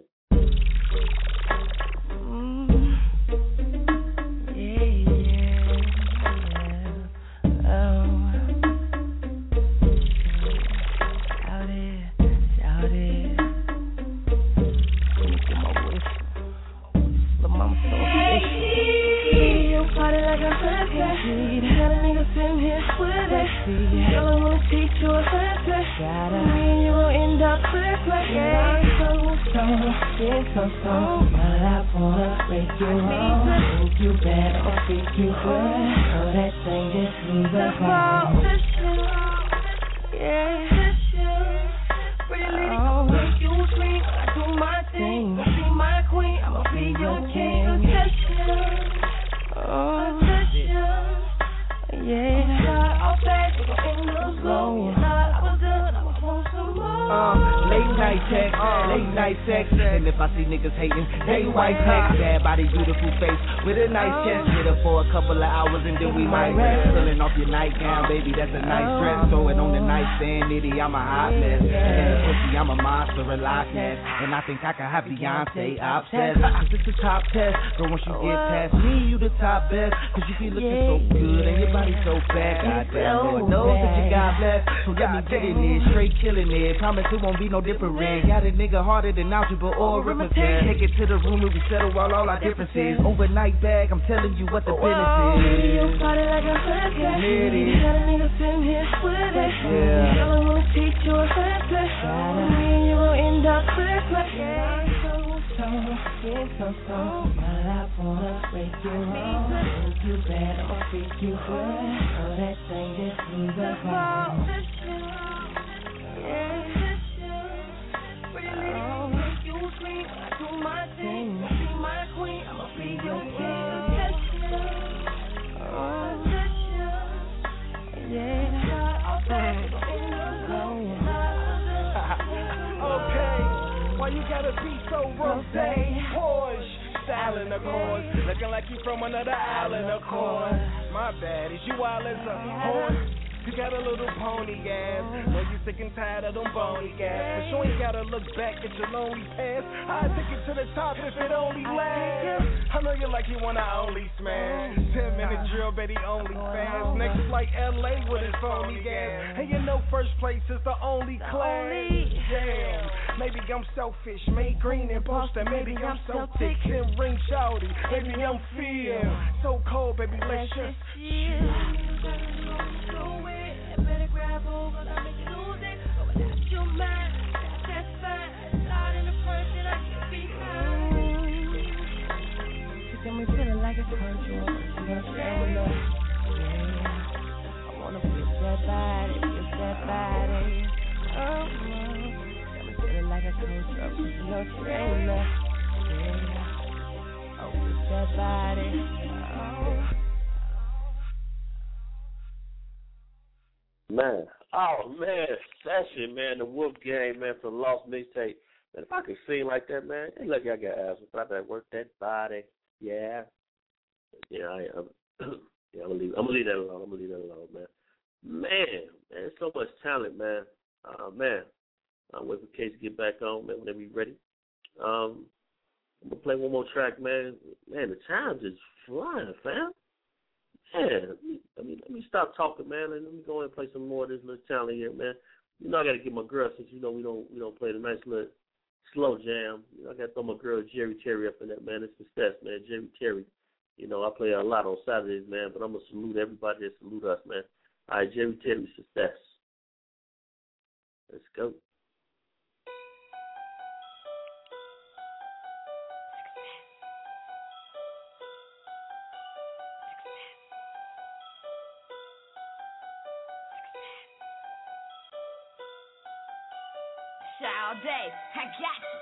And I think I can have Beyonce obsessed. It's the top test. Girl, once you get past me, you the top best. Cause you be looking so good and your body so fat. Goddamn, Lord knows that you got God bless. So let me get in there, straight killing it. Promise it won't be no different. Got a nigga harder than algebra or arithmetic. Take it to the room and we settle all our differences. Overnight bag, I'm telling you what the business is. You party like a hurricane. Got a nigga sitting here with it. Yeah. Girl, I wanna teach you a lesson. Me and you gon' end up Christmas. So, but I wanna break you wrong. Make you bad, I'ma freak you good. So that thing just moves around. You scream, I do my thing. Be my queen, I'ma be your king. Okay, why you gotta be so rosé? Porsche, styling the chords, looking like you from another island, of course. My bad, is you wild as a horse? You got a little pony ass. Know you sick and tired of them bony gas. But you ain't gotta look back at your lonely past. I'll take you to the top if it only lasts. I know you like you wanna only smash. 10-minute drill, baby, only fast. Next flight LA with its only gas. And you know first place is the only class. Damn, maybe I'm selfish. Made green and Boston. Maybe I'm so thick and ring shouty. Maybe I'm fear. So cold, baby, let's just chill. Better grab hold, cause I make you lose it. But without your mind, that's fine. Start in the front, then I can be behind. You got me feeling like it's control. You know, shame up. Yeah, I wanna fix that body, Oh, got me feeling like it's control. You know, shame up. Yeah, I'll fix that body. Man, Session, man, the Wolf Gang, man, from Lost Mixtape. Man, if I could sing like that, man, ain't lucky I got asthma, but I better work that body. Yeah. Yeah, I'm gonna leave that alone, man. Man, there's so much talent, man. Man, I'm waiting for Case to get back on, man, whenever he's ready. I'm gonna play one more track, man. Man, the time's just flying, fam. Yeah, let me stop talking, man, and let me go ahead and play some more of this little talent here, man. You know I gotta get my girl, since you know we don't play the nice little slow jam. You know, I gotta throw my girl Jerry Terry up in that, man. It's success, man. Jerry Terry. You know, I play a lot on Saturdays, man, but I'm gonna salute everybody that salute us, man. All right, Jerry Terry, success. Let's go. All day, I got you.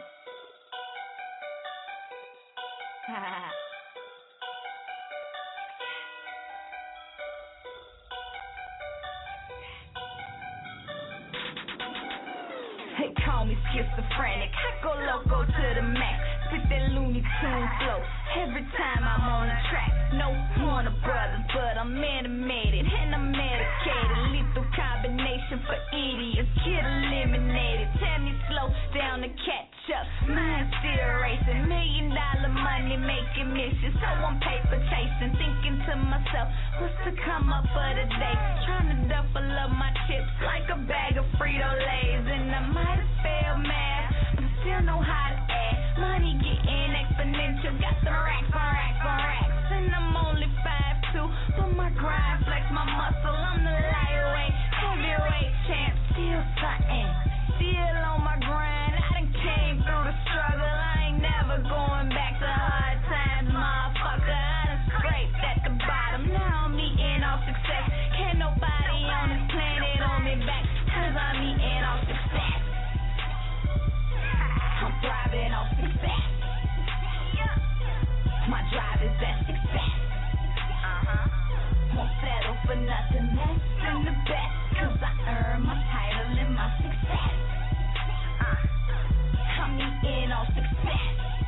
They call me schizophrenic. I go loco to the max. Spit that Looney Tune flow every time I'm on the track. No Warner Brothers, but I'm animated and I'm medicated. Lethal combination for idiots. Get eliminated. Tell me slow down to catch up. Mind still racing. $1 million money making missions. So I'm paper chasing. Thinking to myself, what's to come up for the day? Trying to duffel up my chips like a bag of Frito-Lays. And I might have failed math, but I still know how to add. Money getting exponential. Got the racks on racks on racks. And I'm only 5'2", but my grind flex my muscle. I'm the lightweight, heavyweight champ. Still something, still on my grind. I done came through the struggle. I ain't never going back to hard times, motherfucker. I done scraped at the bottom. Now I'm eating off success. Can't nobody on this planet on me back, cause I'm eating off success. I'm thriving off success. My drive is that success. Won't settle for nothing less than the best, cause I earned my title and my success. I'm eating off success.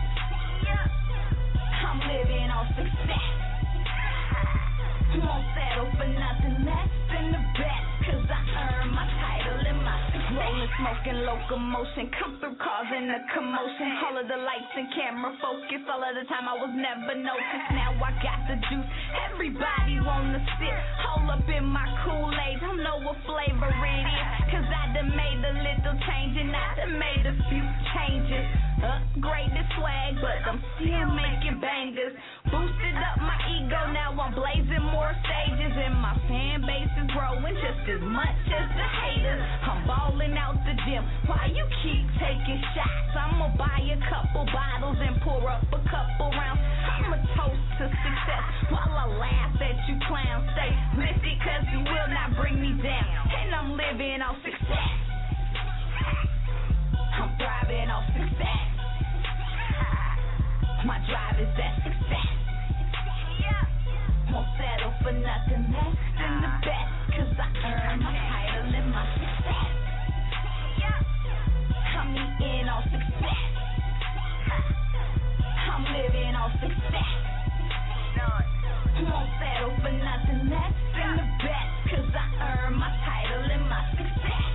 I'm living off success. Won't settle for nothing less than the best, cause I earned my title and my success. Rolling, smoking, locomotion, come through causing a commotion. All of the lights and camera focus, all of the time I was never noticed. Now I got the juice, everybody wanna sip, all up in my Kool-Aid. Don't know what flavor changes. Upgrade the swag, but I'm still making bangers. Boosted up my ego, now I'm blazing more stages. And my fan base is growing just as much as the haters. I'm balling out the gym, why you keep taking shots? I'ma buy a couple bottles and pour up a couple rounds. I'ma toast to success while I laugh at you clowns. Stay lifted cause you will not bring me down. And I'm living off success. I'm thriving off success. My drive is that success. Won't settle for nothing less than the best, cause I earned my title and my success. I'm eating off success. I'm living off success. Won't settle for nothing less than the best, cause I earned my title and my success.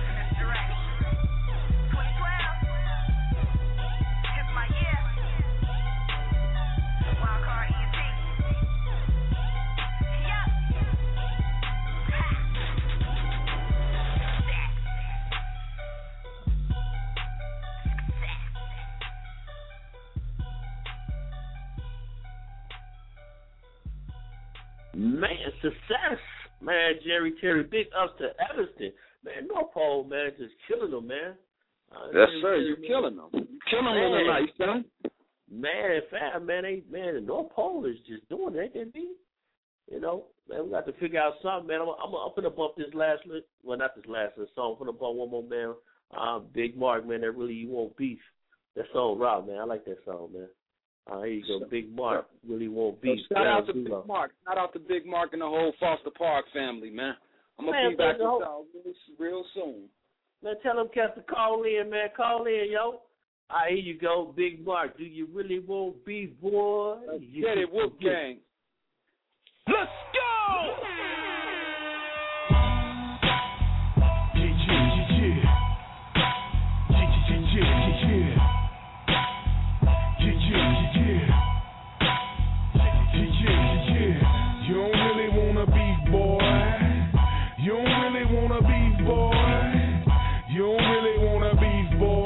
Man, success, man, Jerry Terry. Big ups to Evanston. Man, North Pole, man, just killing them, man. Yes, sir, you're killing them. You're killing them in the night, son. Man, fam, man, the North Pole is just doing it, ain't they? You know, man, we got to figure out something, man. I'm gonna bump this last list. Well, not this last list song. I'm gonna bump one more, man. Big Mark, man, that really you want beef. That song raw, man. I like that song, man. Here you go, Big Mark. Really won't beef. So shout out to Big Mark. Shout out to Big Mark and the whole Foster Park family, man. I'm gonna be back to y'all real soon. Man, tell them cats to call in, man. Call in, yo. Here you go, Big Mark. Do you really want beef, boy? Let's get it, Whoop Gang. Let's go! You don't really wanna beef, boy. You don't really wanna beef, boy. You don't really wanna beef, boy.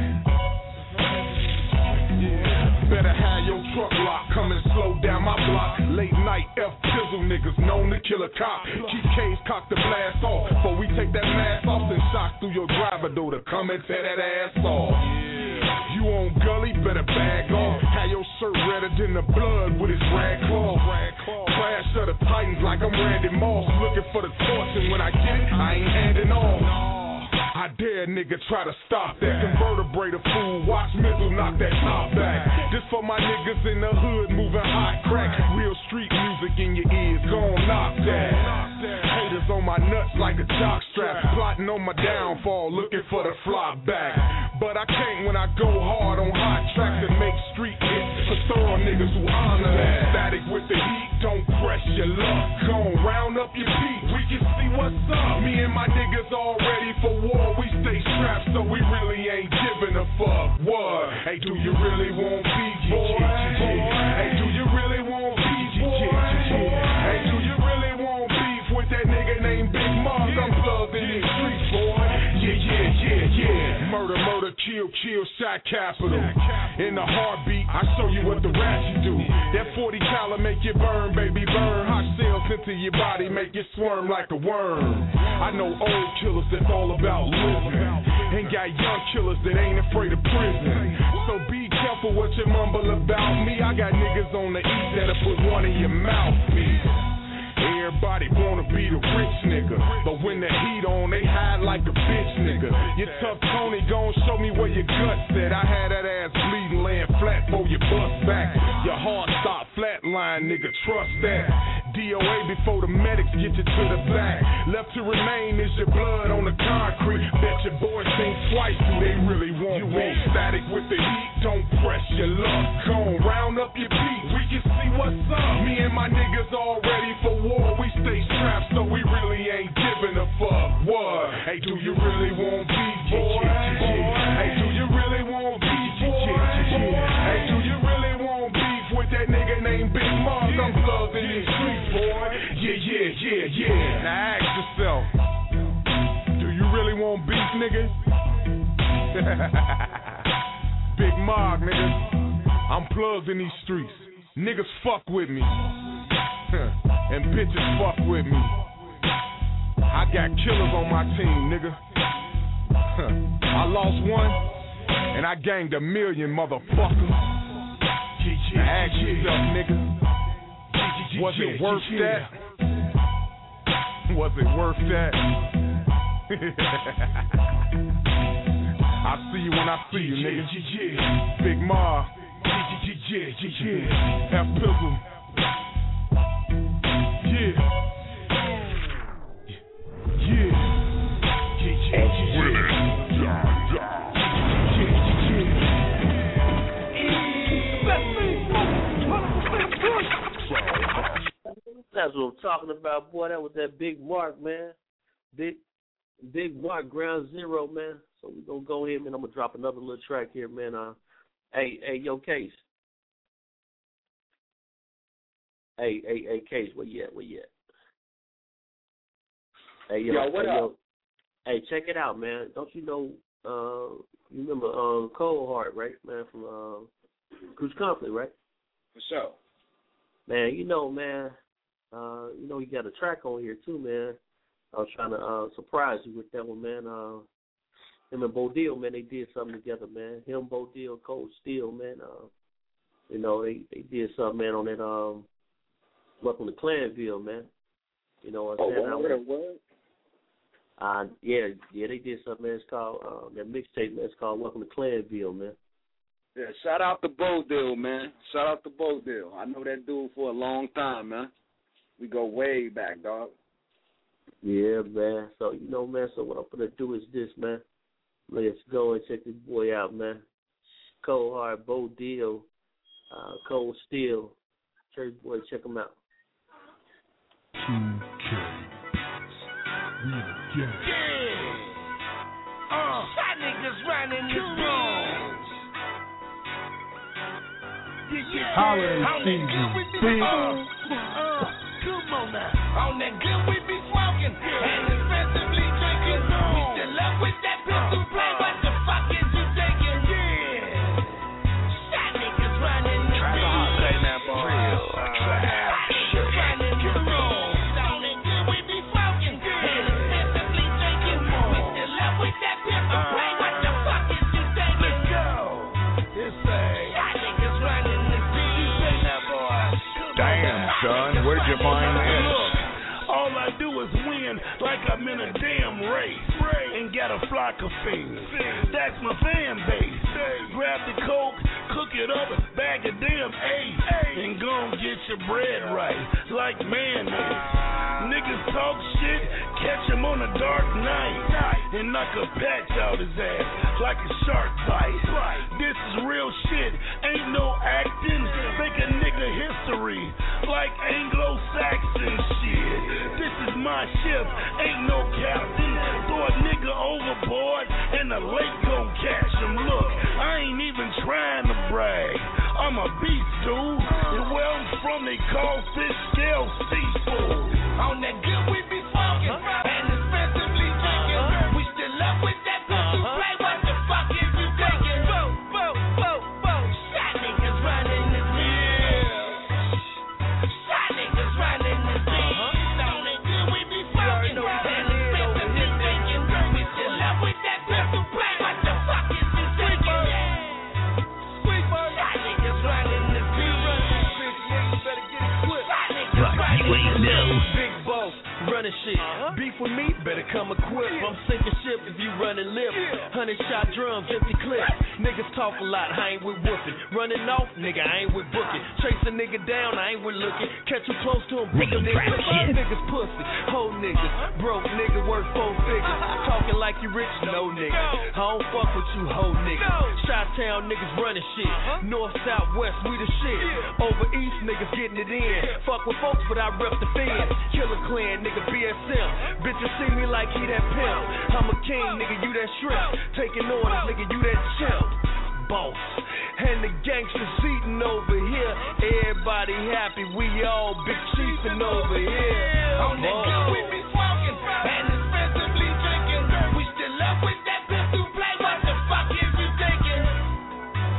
Yeah. Better have your truck locked, come and slow down my block. Late night F-Pizzle niggas known to kill a cop. Keep K's cocked to blast off. Before we take that mask off and shock through your driver door to come and tear that ass off. You on gully, better bag off. Have your shirt redder than the blood with his rag claw. Crash of the Titans like I'm Randy Moss. Looking for the torch, and when I get it, I ain't handing off. I dare a nigga try to stop that. Convertebrate a fool, watch Mizzle knock that top back. This for my niggas in the hood moving hot crack. Real street music in your ears, gon' knock that. Haters on my nuts like a jock strap. Plotting on my downfall, looking for the flop back. But I can't when I go hard on hot tracks and make street hits for thorough niggas who honor that. Static with the heat, don't press your luck. Gon' round up your feet, we can see what's up. Me and my niggas all ready for war. We stay strapped, so we really ain't giving a fuck. What? Hey, do you really want beef, boy? Hey, do you really want beef, boy? Hey, do you really want beef with that nigga named Big Mark? I'm plugged in these streets, boy. Yeah. Murder, kill, shot capital. In the heartbeat, I show you what the ratchet do. That 40 caliber make you burn, baby, burn. Hot shells into your body, make you squirm like a worm. I know old killers that's all about living, and got young killers that ain't afraid of prison. So be careful what you mumble about me. I got niggas on the east that'll put one in your mouthpiece. Everybody wanna be the rich nigga, but when the heat on, they hide like a bitch nigga. Your tough Tony gon' show me where your guts at. I had that ass bleeding, laying flat for your bust back. Your heart stop flatline, nigga, trust that. DOA before the medics get you to the back. Left to remain is your blood on the concrete. Bet your boys think twice, do they really want you? Want static with the heat, don't press your luck. Gon' round up your beat, we can see what's up. Me and my niggas all ready for war, we stay strapped, so we really ain't giving a fuck. What? Hey, do you really want beef, boy? Hey, do you really want beef, boy? Hey, do you really want beef with that nigga named Big Mark? I'm plugged in these streets, boy. Yeah. Now ask yourself, do you really want beef, nigga? Big Mog, nigga. I'm plugged in these streets. Niggas fuck with me. And bitches fuck with me. I got killers on my team, nigga. I lost one, and I gained 1 million, motherfucker. Ask yourself, nigga. Was it worth that? Was it worth that? I see you when I see you, nigga. Big Ma, F Pizzle. Yeah. That's what I'm talking about, boy. That was that Big Mark, man. Big Mark, Ground Zero, man. So we're going to go ahead, man. I'm going to drop another little track here, man. Hey, yo, Case. Hey, Case, where you at? Hey, yo, what up? Hey, check it out, man. Don't you know, you remember Cold Heart, right, man, from Cruise Company, right? For sure. Man, you know, man, you got a track on here, too, man. I was trying to surprise you with that one, man. Him and Bo Deal, man, they did something together, man. Him, Bo Deal, Cold Steel, man. They did something, man, on that Welcome to Clanville, man. You know what I'm saying? What? Yeah, they did something, man. It's called, that mixtape, man. It's called Welcome to Clanville, man. Yeah, shout out to Bo Deal, man. Shout out to Bo Deal. I know that dude for a long time, man. We go way back, dog. Yeah, man. So, you know, man, so what I'm going to do is this, man. Let's go and check this boy out, man. Cold Heart, Bo Deal, Cold Steel. Church boy, check him out. Shot niggas running this room. Holiday season. Come on now. On that good we be smoking and expensively drinking. We still up with that pistol play. What the fuck is you thinking? Yeah. Shot niggas running this room. Son, where'd you find this? All I do is win like I'm in a damn race and got a flock of fiends. That's my fan base. Grab the coke, cook it up, bag a damn ace, and go and get your bread right like mayonnaise. Niggas talk shit, catch him on a dark night, and knock a patch out his ass like a shark bite. This is real shit, ain't no acting. Make a nigga history like Anglo-Saxon shit. This is my ship, ain't no captain. Throw a nigga overboard and the lake gon' catch him. Look, I ain't even trying to brag. I'm a beast, dude. And where I'm from, they call fish scale seafood. On that good we be smoking and expensively drinking. We still up with that pistol play. What the fuck is you thinking? Shot niggas running this deal. Shot niggas running this deal. On that good we be smoking and expensively drinking. We still up with that pistol play. What the fuck is you thinking? Shot niggas running this deal. Right, you ain't know. Big boss, running shit. Beef with me, better come equipped. I'm sinking ship if you running lip. 100-shot drums, empty clip. Niggas talk a lot, I ain't with whooping. Running off, nigga, I ain't with booking. Chase a nigga down, I ain't with looking. Catch you close to him, pick a nigga. Niggas pussy, whole niggas. Broke nigga, worth 4 figures. Talking like you rich, no nigga. I don't fuck with you, whole nigga. Chi-town niggas running shit. North, south, west, we the shit. Over east, niggas getting it in. Fuck with folks, but I rep the fans. Killer Clan, nigga, BSM. Bitches see me like he that pimp. I'm a king, nigga, you that shrimp. Taking orders, nigga, you that chimp. Boss. And the gangsters eating over here. Everybody happy, we all big chiefin' over here. On that good we be smoking and expensively drinking. We still up with that pistol play. What the fuck is you thinking?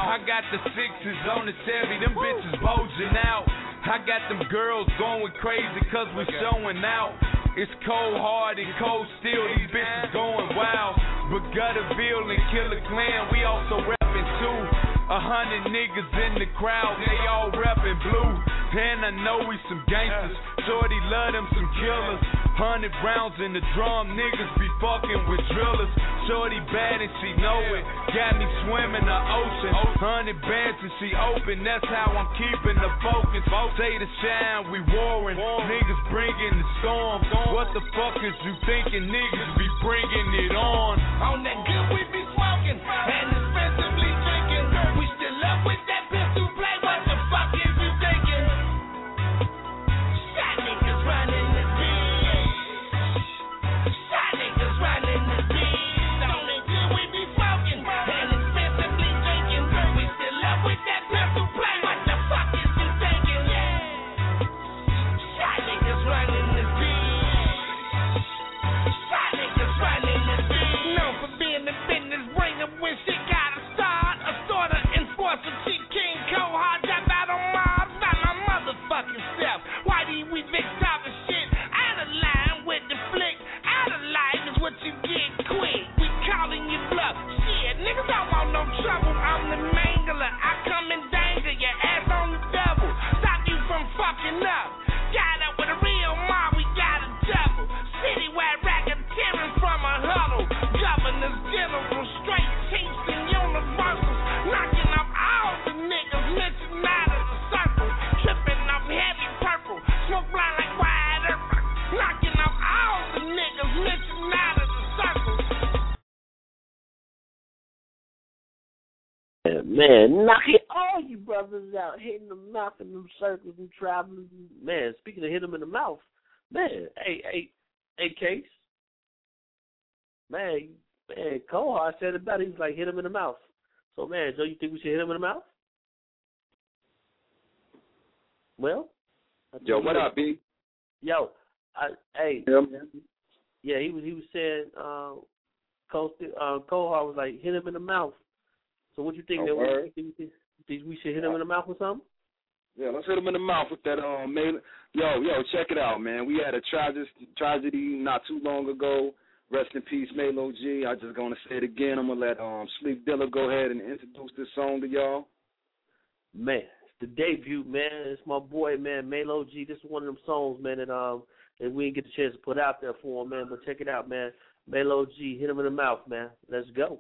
I got the sixes on the Chevy, them bitches bulging out. I got them girls going crazy cause we showing out. It's cold hard and cold steel, these bitches going wild. But Gutterville and Killer Clan, we also reppin' too. 100 niggas in the crowd, they all reppin' blue. And I know we some gangsters, shorty love them some killers. 100 rounds in the drum, niggas be fucking with drillers. Shorty bad and she know it, got me swimming the ocean. 100 bands and she open, that's how I'm keeping the focus. Say the shine, we warring, niggas bringing the storm. What the fuck is you thinking, niggas be bringing it on? On that good we be smoking, and expensively drinking. We still up with that pistol play, what the fuck is you thinking? Shot niggas running the beat. Shot niggas running the beat. On that good we be smoking, and expensively drinking. We still up with that pistol play, what the fuck is you thinking? Shot niggas running the beat. Shot niggas running the beat. Known for being the business bringer when shit gotta start. A sorta enforcer, Chief King, cold hard, drop out on Mars by my motherfucking self. Why do we Vic top and shit? Out of line with the flick. Out of line is what you get quick. We calling you bluff. Shit, niggas don't want no trouble. I'm the mangler. I come in danger. Your ass on the double. Stop you from fucking up. Got up with a real mob. We got a double. Citywide racketeering from a huddle. Governors, generals, straight chiefs and universals. Knocking off all the niggas missing out of the circle. Tripping off heavy purple. Smoke fly like wide earth. Knocking off all the niggas missing out of the circle. Man, knocking all you brothers out, hitting them mouth in them circles and traveling. Man, speaking of hit them in the mouth, man, hey, Case. Man, Cohart said about it, he was like, hit him in the mouth. So, man, Joe, you think we should hit him in the mouth? Well? Yo, what up, B? Yo, he was saying, Cohart was like, hit him in the mouth. So what you think? Think we should hit him in the mouth with something? Yeah, let's hit him in the mouth with that. Yo, check it out, man. We had a tragedy not too long ago. Rest in peace, Melo G. I just gonna say it again. I'm gonna let Sleep Dilla go ahead and introduce this song to y'all. Man, it's the debut, man. It's my boy, man, Melo G. This is one of them songs, man, that we didn't get the chance to put out there for him, man. But check it out, man. Melo G, hit him in the mouth, man. Let's go.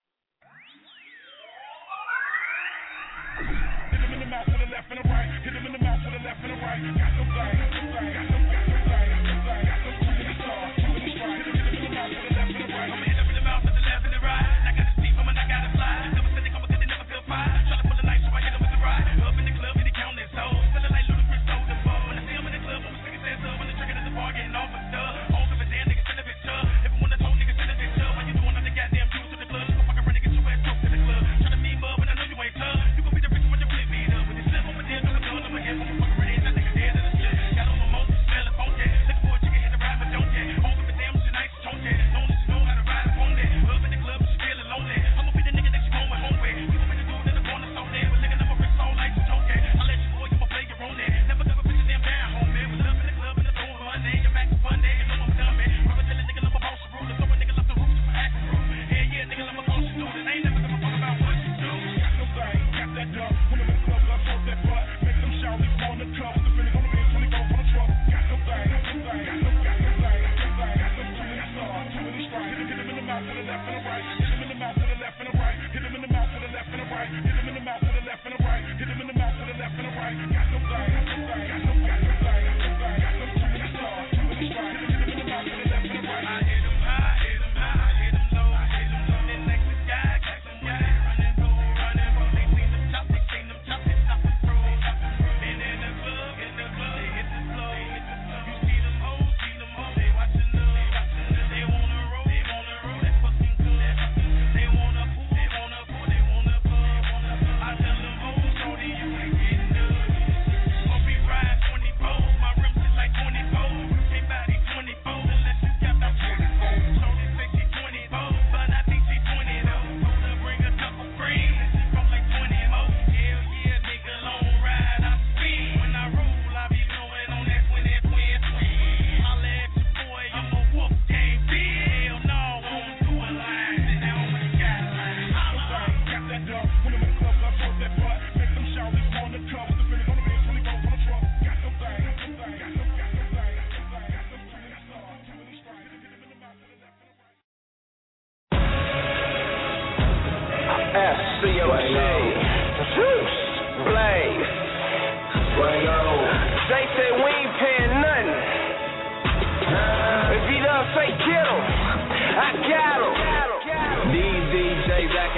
Hit him in the mouth with the left and the right. Hit him in the mouth with the left and the right. Got some thing, got some thing, got some two in the star, two in the strike. Hit him in the mouth with the left and the right. I'ma hit him in the mouth with the left and the right. I got the steep, I got the fly. Never said they come because they never feel fine. Try to pull the knife, so I hit him with the right. Up in the club, and he counting his hoes. Feeling like Ludacris sold the ball. When I see him in the club, I'm sticking his up. When the trigger at the bar, getting off a stud. All of a damn nigga, send a bitch up. Everyone that told niggas, send a bitch up. Why you doing all the goddamn views to the club? You gon' fuck around and get your ass choked in the club. Try to mean up, and I know you ain't tough. You gon' be the bitch when you flip me up. When you slip on my damn, I'm doing my head. I'm fucking ready, that nigga dead in the shit. Got on my most, smelling funky. Looking for a chicken, hit the ride, but don't get. All of a damn, she nice, chunky. Known that you know how to ride up on that. Up in the club, she feeling lonely. I'ma be the nigga that you going home with. You gon' be the dude in the corner, so there. But nigga, never wrist on like you chunky. I let you boy, I'ma play your own there. Never ever bitch damn down, home, man. We love in the club, and the door, her name. You're back to fun day, you know I'm done, man. Rubber till a nigga, love a boss, a ruler. So a nigga love the roots, for acting rude. Yeah, nigga, love a boss, you do this. I ain't never gonna fuck about what you do. Got no thing, got that dub. When I'm in the club, I show that butt. Make them shout, we on the cup. The finish on the bench, 24 on the truck. Got no thing, got no thing, got no thing, got some two in the star, two in the strike. Hit him in the mouth with the left and the right. Hit him in the mouth with the left and the right. Hit him in the mouth with the left and the right. Hit him in the mouth with the left and the right. Hit him in the mouth with the left and the right. Got no thing, got no thing, got no thing, got no thing, got some two in the star, two in the strike. Hit him in the mouth with the left and the right. I hit him high, I hit him high, I hit him low, I hit him low. Then next the guy, got some guys running through. They seen them chop, they seen them chop, they stop and throw. And in the club, they hit the flow. You see them hoes, they watching us. They wanna roll, that fucking good. They wanna pull, they wanna pull. I tell them hoes, shorty, you ain't getting none.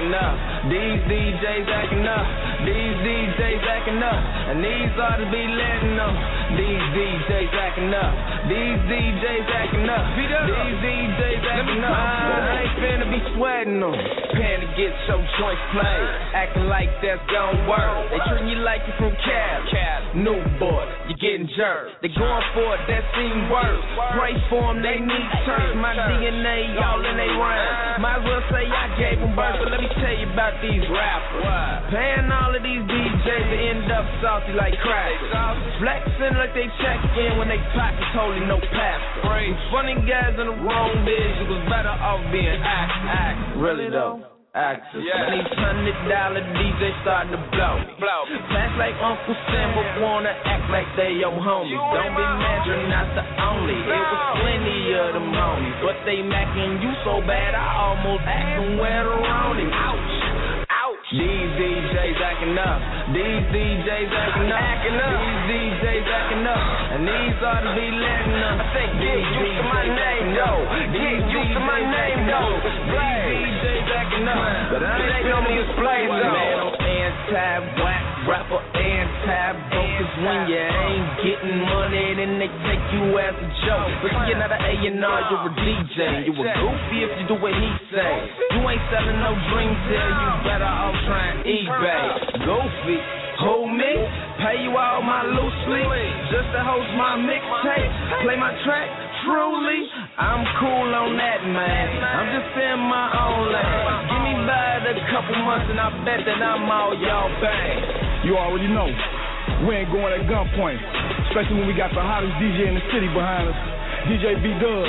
acting up. These DJs acting up. These DJs acting up. And these ought to be letting them. These DJs acting up. These DJs acting up. These DJs acting up. I ain't finna be sweating them. Paying to get your joints played. Acting like that's gon' work. They treating you like you from Cab. New boy, you getting jerked. They going for it, that seem worse. Pray for them, they need church. My DNA all in they rhyme. Might as well say I gave them birth. But let me tell you about these rappers. Paying all of these DJs to end up salty like crackers. Flexing like they check in when they pockets holding no pastor. Funny guys in the wrong biz, it was better off being act. Really though. Actors. Yeah. These $100 DJs starting to blow me. Fast like Uncle Sam, but wanna act like they your homies. Don't be mad, you're not the only. It was plenty of them homies, but they macking you so bad I almost asked them where to round him. Ouch. These DJs acting up. These DJs acting up. These DJs acting up. And these ought to be letting them. I say get used to my name, though. Get used to my name, though. These DJs acting up. But I ain't gonna display, though. Man, I'm anti-whack rapper, anti-broke. Cause when you ain't getting money, then they take you as a joke. But you're not an A&R, you're a DJ. You a goofy if you do what he say. You ain't selling no dream till you better off trying eBay. Goofy, who me? Pay you all my loosely just to host my mixtape. Play my track, truly. I'm cool on that, man. I'm just in my own lane. Give me by a couple months and I bet that I'm all y'all bang. You already know, we ain't going at gunpoint. Especially when we got the hottest DJ in the city behind us. DJ B-Dub,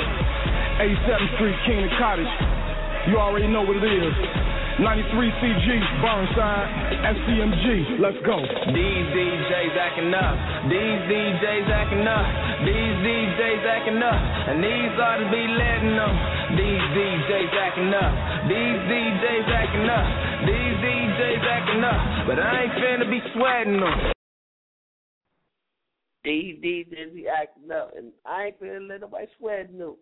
87th Street, Kingdom Cottage. You already know what it is. 93 CG, Burnside, SCMG, let's go. These DJs acting up. These DJs acting up. These DJs acting up. And these ought to be letting them. These DJs acting up. These DJs acting up. These DJs acting up. But I ain't finna be sweating them. These DJs be acting up, and I ain't finna let nobody sweat them.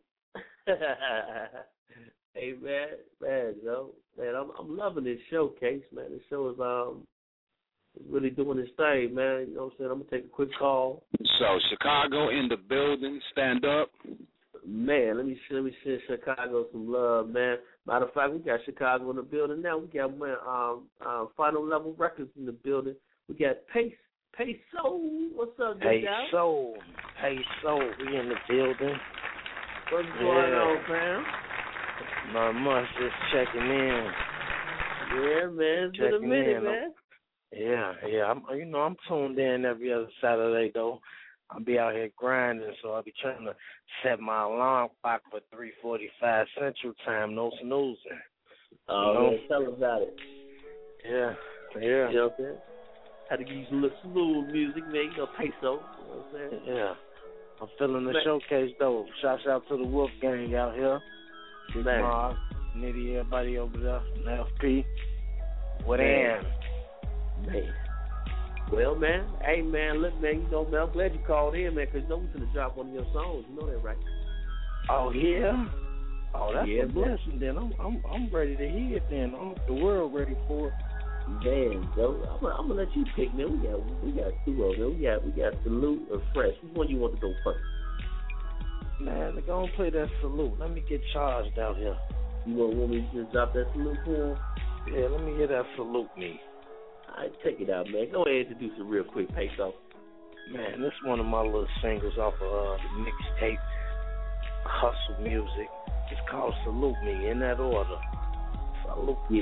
Hey man, yo, man, I'm loving this showcase, man. This show is really doing its thing, man. You know what I'm saying? I'm gonna take a quick call. So Chicago in the building, stand up. Man, let me send Chicago some love, man. Matter of fact, we got Chicago in the building now. We got Final Level Records in the building. We got Peso. What's up, good guy? Peso, we in the building. What's going on, fam? Not much, just checking in. Yeah, man, it's been a minute, man. Yeah. I'm tuned in every other Saturday though. I'll be out here grinding, so I'll be trying to set my alarm clock for 3:45 Central Time. No snoozing. Oh, man, tell us about it. Yeah. You know what I'm saying? Had to give you some little smooth music, man. You know, Peso. You know what I'm saying? Yeah. I'm feeling the showcase though. Shouts out to the Wolf Gang out here. Man. Nitty, everybody over there from FP. What in? Man. Well, man. Hey, man, look, man, you know, man, I'm glad you called in, man, because you know we're going to drop one of your songs. You know that, right? Oh, yeah? Oh, that's a blessing, man. then. I'm ready to hear it, then. The world ready for it. Man, Joe, I'm going to let you pick, man. We got two of them. We got Salute or Fresh. Which one you want to go first? Man, they're going to play that Salute. Let me get charged out here. You want me to just drop that Salute for him? Yeah, let me hear that Salute me. All right, check it out, man. Go ahead and introduce it real quick, Peso. Man, this is one of my little singles off of the mixtape, Hustle Music. It's called Salute Me, in that order. Salute me.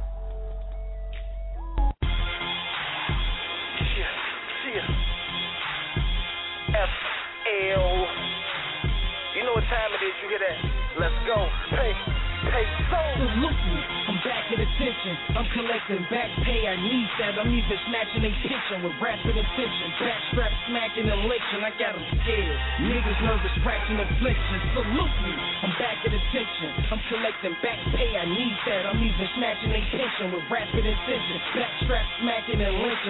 F-L. You know what time it is, you hear that? Let's go. Hey, so. Salute me, I'm back at attention. I'm collecting back pay, I need that. I'm even snatching a pitching with rapid attention. Backstrap smacking and licking, I got them scared. Niggas nervous, fracking affliction. Salute me, I'm back at attention. I'm collecting back pay, I need that. I'm even snatching a pitching with rapid attention. Backstrap smacking and lynching, I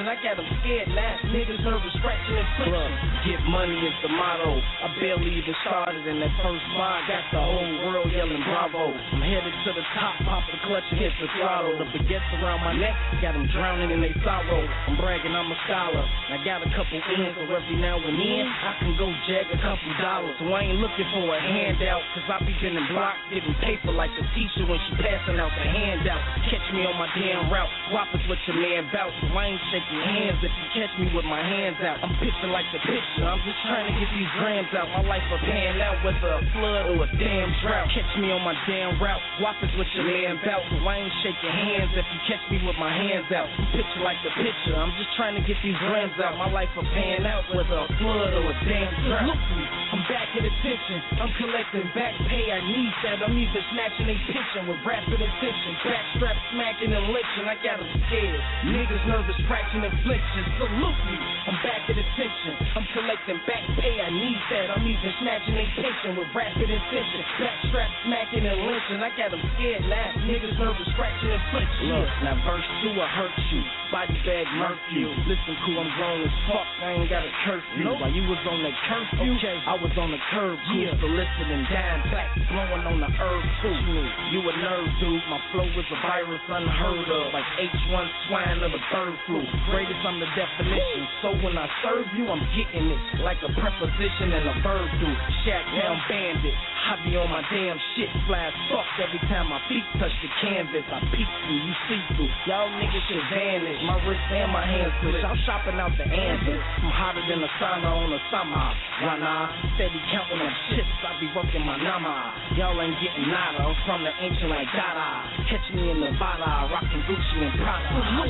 I got them scared now. Niggas nervous, scratching and flipping. Get money is the motto. I barely even started in that first bar. Got the whole world yelling bravo. I'm headed to the top, pop the clutch and hit the throttle. The baguettes around my neck got them drowning in their sorrow. I'm bragging I'm a scholar. I got a couple ends, so every now and then I can go jag a couple dollars. So I ain't looking for a handout, cause I be been in block giving paper like the teacher when she passing out the handout. Catch me on my damn route, whop is what your man bout. So I ain't shaking hands if you catch me with my hands out. I'm pitching like the pitcher, I'm just trying to get these grams out. My life a pan out, whether a flood or a damn drought. Catch me on my damn route, whop is what your man bout. So I ain't shaking hands if you catch me with my hands out. I'm pitching like the pitcher, I'm just trying to get these grams out. My life a pan out, whether a flood or a damn drought. Look me, I'm back at attention, I'm collecting back pay. I need that, I'm either snatching a pitching with rapid attention. Backstrap smacking and lynching, I got them scared. Niggas nervous, fraction infliction. Salute me, I'm back at attention, I'm collecting back pay. I need that, I'm either snatching a pitching with rapid attention. Backstrap smacking and lynching, I got them scared now. Niggas nervous, fraction infliction. Look, now verse 2 I hurt you, body bag murk you. Listen cool, I'm grown as fuck, I ain't got a curfew. While you was on that curfew, I was on the curb too. Soliciting dime plaques, blowing on the herb too. You a nerd dude, my flow is a virus unheard of, like H1 swine or the bird flu. Greatest, I'm the definition, so when I serve you, I'm getting it like a preposition and a verb do. Shack down bandit, I be on my damn shit, fly as fuck every time my feet touch the canvas. I peek through, you see through, y'all niggas should vanish. My wrist and my hands glitch, I'm shopping out the Andes. I'm hotter than a sauna on a summer. Rana, steady counting them chips, I be working my nama. Y'all ain't getting nada, I'm from the ancient like Dada. Catch me in Nevada, rockin' Gucci and Prada.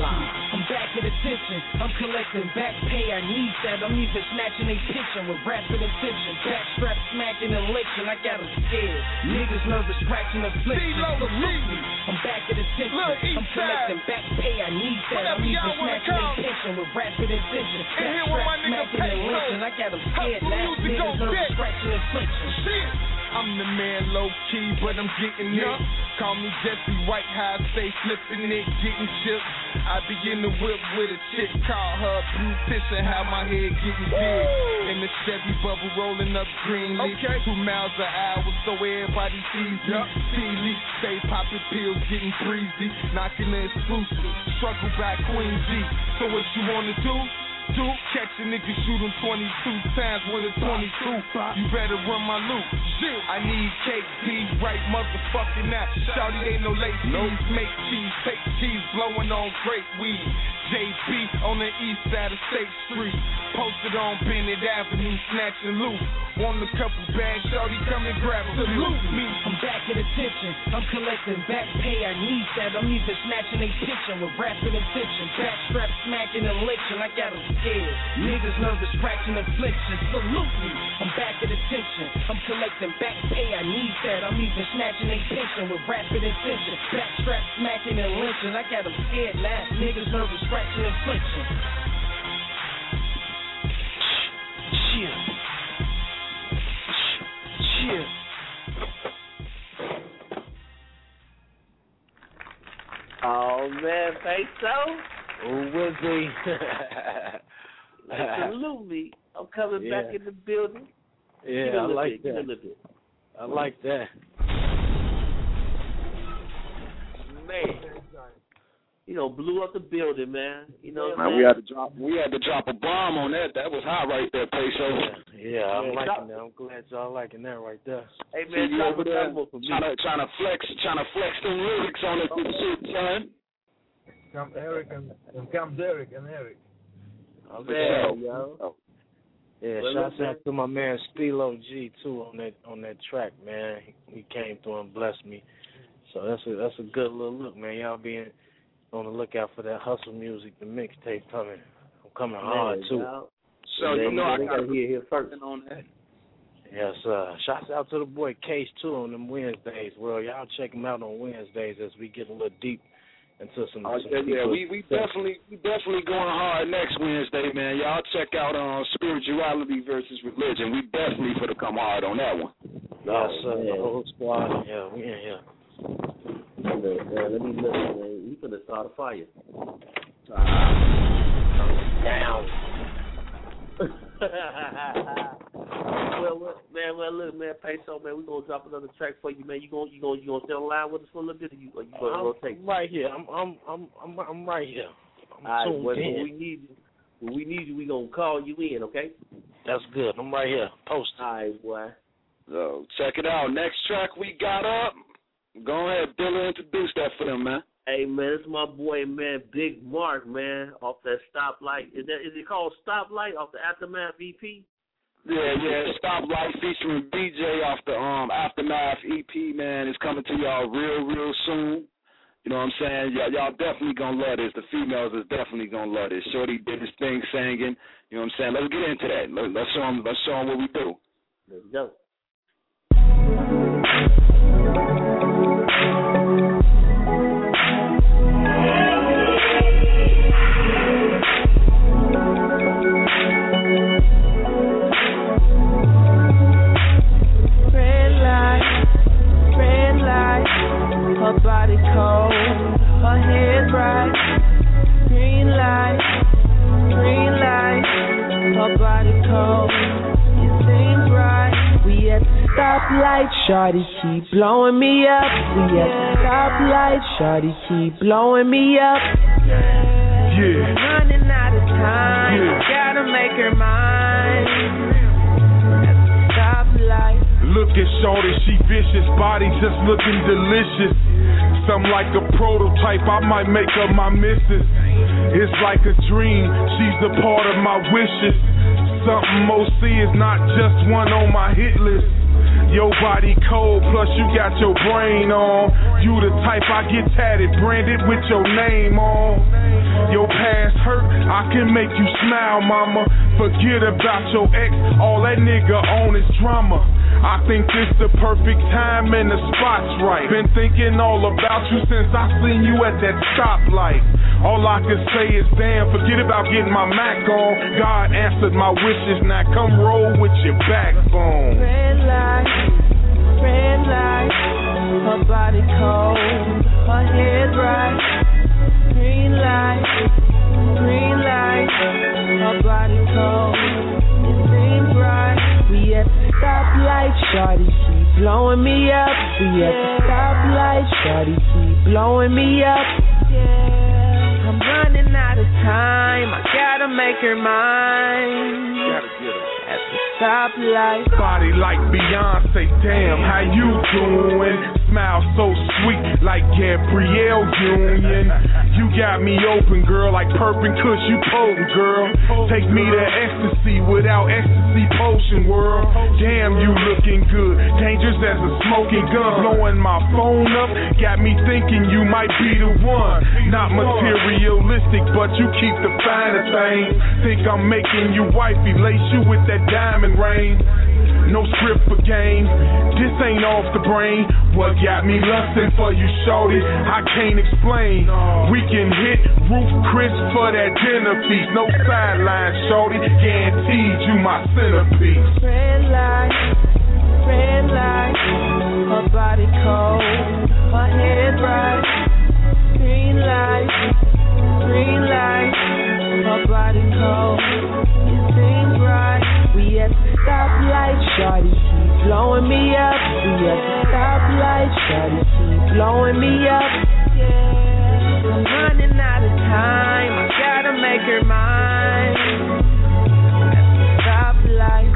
I'm back at attention, I'm collecting back pay. I need that, I'm either snatching a pitching with rapid attention. Backstrap smacking and lynching, I got them scared. Niggas nervous, scratching affliction. Salute me, I'm back at attention, I'm collecting back pay. I need that, I'm either snatching a pitching with rapid attention. Backstrap smacking and lynching, I got them scared now. Niggas nervous, scratching affliction. I'm the man low key, but I'm getting it. Call me Jesse White, how I stay flipping it, getting chips. I be in the whip with a chick, call her beautician, have my head getting big. In the Chevy bubble rolling up green leaf, 2 miles an hour, so everybody sees me. T-Leaf, stay popping pills, getting breezy, knocking the exclusive. Struggle by Queen G. So what you wanna do? Catch a nigga shooting 22 times with a 22. You better run my loop. I need KD right motherfucking now. Shawty ain't no late fees. Make cheese, take cheese, blowing on great weed. JB on the east side of State Street. Posted on Bennett Avenue, snatching loot. Want a couple bags, shawty, come and grab them. Salute me, I'm back at attention, I'm collecting back pay. I need that, I'm either snatching a pitching with rapid attention. Backstrap smacking and lynching, I got them scared. Niggas nervous, scratching affliction. Salute me, I'm back at attention, I'm collecting back pay. I need that, I'm either snatching a pitching with rapid attention. Backstrap smacking and lynching, I got them scared now. Niggas nervous, scratching affliction. Cheers. Oh man, think so? Oh, Wizzy. Absolutely. I'm coming back in the building. Yeah, I like that. I like that. Man. Blew up the building, man. Man, we had to drop a bomb on that. That was hot right there, Peso. Yeah, I'm liking that. I'm glad y'all liking that right there. Hey man, you over there trying to flex them lyrics on it, shit, son. Come Eric and come Derek and Eric. Okay, yo. Yeah, shouts out to my man Stilo G too on that track, man. He came through and blessed me. So that's a good little look, man. Y'all being on the lookout for that hustle music, the mixtape coming. I'm coming hard too. So I gotta hear first on that. Yes, shouts out to the boy Case too on them Wednesdays. Well, y'all check him out on Wednesdays as we get a little deep into some. We definitely going hard next Wednesday, man. Y'all check out Spirituality versus Religion. We definitely for to come hard on that one. Yes, the whole squad. Yeah, we in here. Let me look, man. We finna start a fire. Well, look, man, Peso, man, we gonna drop another track for you, man. You gonna stay on line with us for a little bit, or you gonna rotate? I'm right here. I'm right here. I'm all right, tuned when in. we need you, we gonna call you in, okay? That's good. I'm right here. Post. All right, boy. So check it out. Next track we got up. Go ahead, Dilla, introduce that for them, man. Hey, man, it's my boy, man, Big Mark, man, off that Stoplight. Is it called Stoplight off the Aftermath EP? Yeah, Stoplight featuring BJ off the Aftermath EP, man. It's coming to y'all real soon. You know what I'm saying? Y'all definitely gonna love this. The females is definitely gonna love this. Shorty did his thing singing. You know what I'm saying? Let's get into that. Let's show them what we do. Let's go. Her body cold, her head right. Green light, her body cold. It seems right. We at the stoplight, shawty keep blowing me up. We at the stoplight, shawty keep blowing me up. Yeah. Running out of time, gotta make her mine. At the stoplight. Look at shorty, she vicious, body just looking delicious. Something like a prototype, I might make her my missus. It's like a dream, she's a part of my wishes. Something OC is not just one on my hit list. Your body cold, plus you got your brain on. You the type I get tatted, branded with your name on. Your past hurt, I can make you smile, mama. Forget about your ex, all that nigga on is drama. I think this the perfect time and the spot's right. Been thinking all about you since I seen you at that stoplight. All I can say is damn, forget about getting my Mac on. God answered my wishes, now come roll with your backbone. Red light, her body cold, her head right. Green light, her body cold. It seems right. We at the stoplight, shawty keep blowing me up. We at the stoplight, shawty keep blowing me up. I'm running out of time, I gotta make her mine. Gotta get her. At the stoplight. Body like Beyonce, damn, how you doing? Smile so sweet like Gabrielle Union. You got me open, girl, like Purpin' Kush, you potent, girl. Take me to ecstasy without ecstasy potion, world. Damn, you looking good, dangerous as a smoking gun. Blowing my phone up, got me thinking you might be the one. Not materialistic, but you keep the finer things. Think I'm making you wifey, lace you with that diamond ring. No script for game, this ain't off the brain. What got me lusting for you, shorty, I can't explain. We can hit Roof Chris for that dinner piece. No sideline, shorty, guaranteed you my centerpiece. Red light, her body cold, her head right. Green light, her body cold. It seems right. We at the stoplight, shawty keep blowing me up. We at the stoplight, shawty keep blowing me up. I'm running out of time, I gotta make her mine. At the stoplight.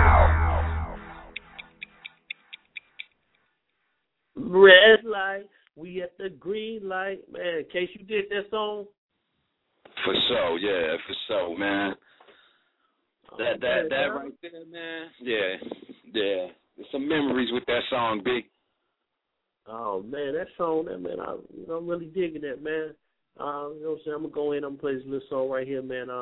Red light, we at the green light. Man, in case you did that song. For sure, man. That right there, man. Yeah. There's some memories with that song, Big. Oh man, that song, man, I'm really digging that, man. You know what I'm saying? I'm gonna go in. I'm gonna play this little song right here, man.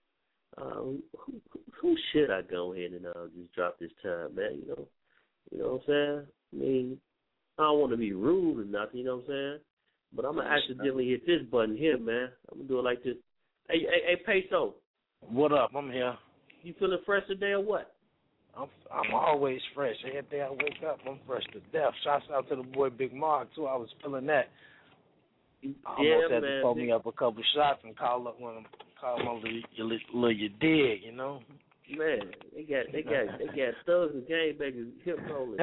Who should I go ahead and just drop this time, man? You know what I'm saying? I mean, I don't want to be rude or nothing, you know what I'm saying? But I'm gonna accidentally hit this button here, man. I'm gonna do it like this. Hey, Peso. What up? I'm here. You feeling fresh today or what? I'm always fresh. Every day I wake up, I'm fresh to death. Shouts out to the boy Big Mark too. I was feeling that. I almost had to pull me up a couple shots and call up one of them, call them over you dig, you know. Man, they got thugs and gangbangers hip rolling.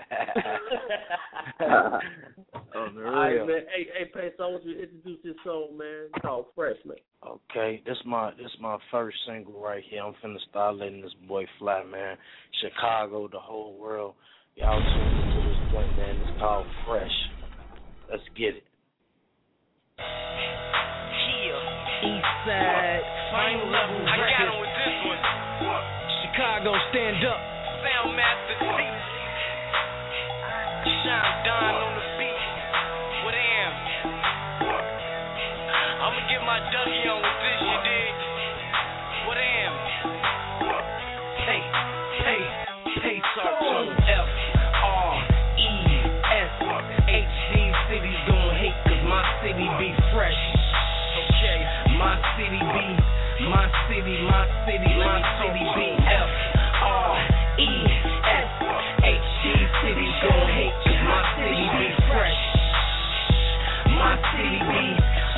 On the real. All right, man. Hey, Pace, I want you to introduce this song, man. It's called Freshman. Okay, this my first single right here. I'm finna start letting this boy fly, man. Chicago, the whole world. Y'all tune into this joint, man. It's called Fresh. Let's get it. Eastside, final level I got record. him with this one. Chicago, stand up. Soundmaster T. Shine Don on the beat. What am? I'ma get my Dougie on with this, you dig? What am? Hey, so F-R-E-S-H. These cities gon' hate 'cause my city be fresh. Okay, my city be F-R-E-S-H. These cities gon' hate 'cause my city be fresh. My city be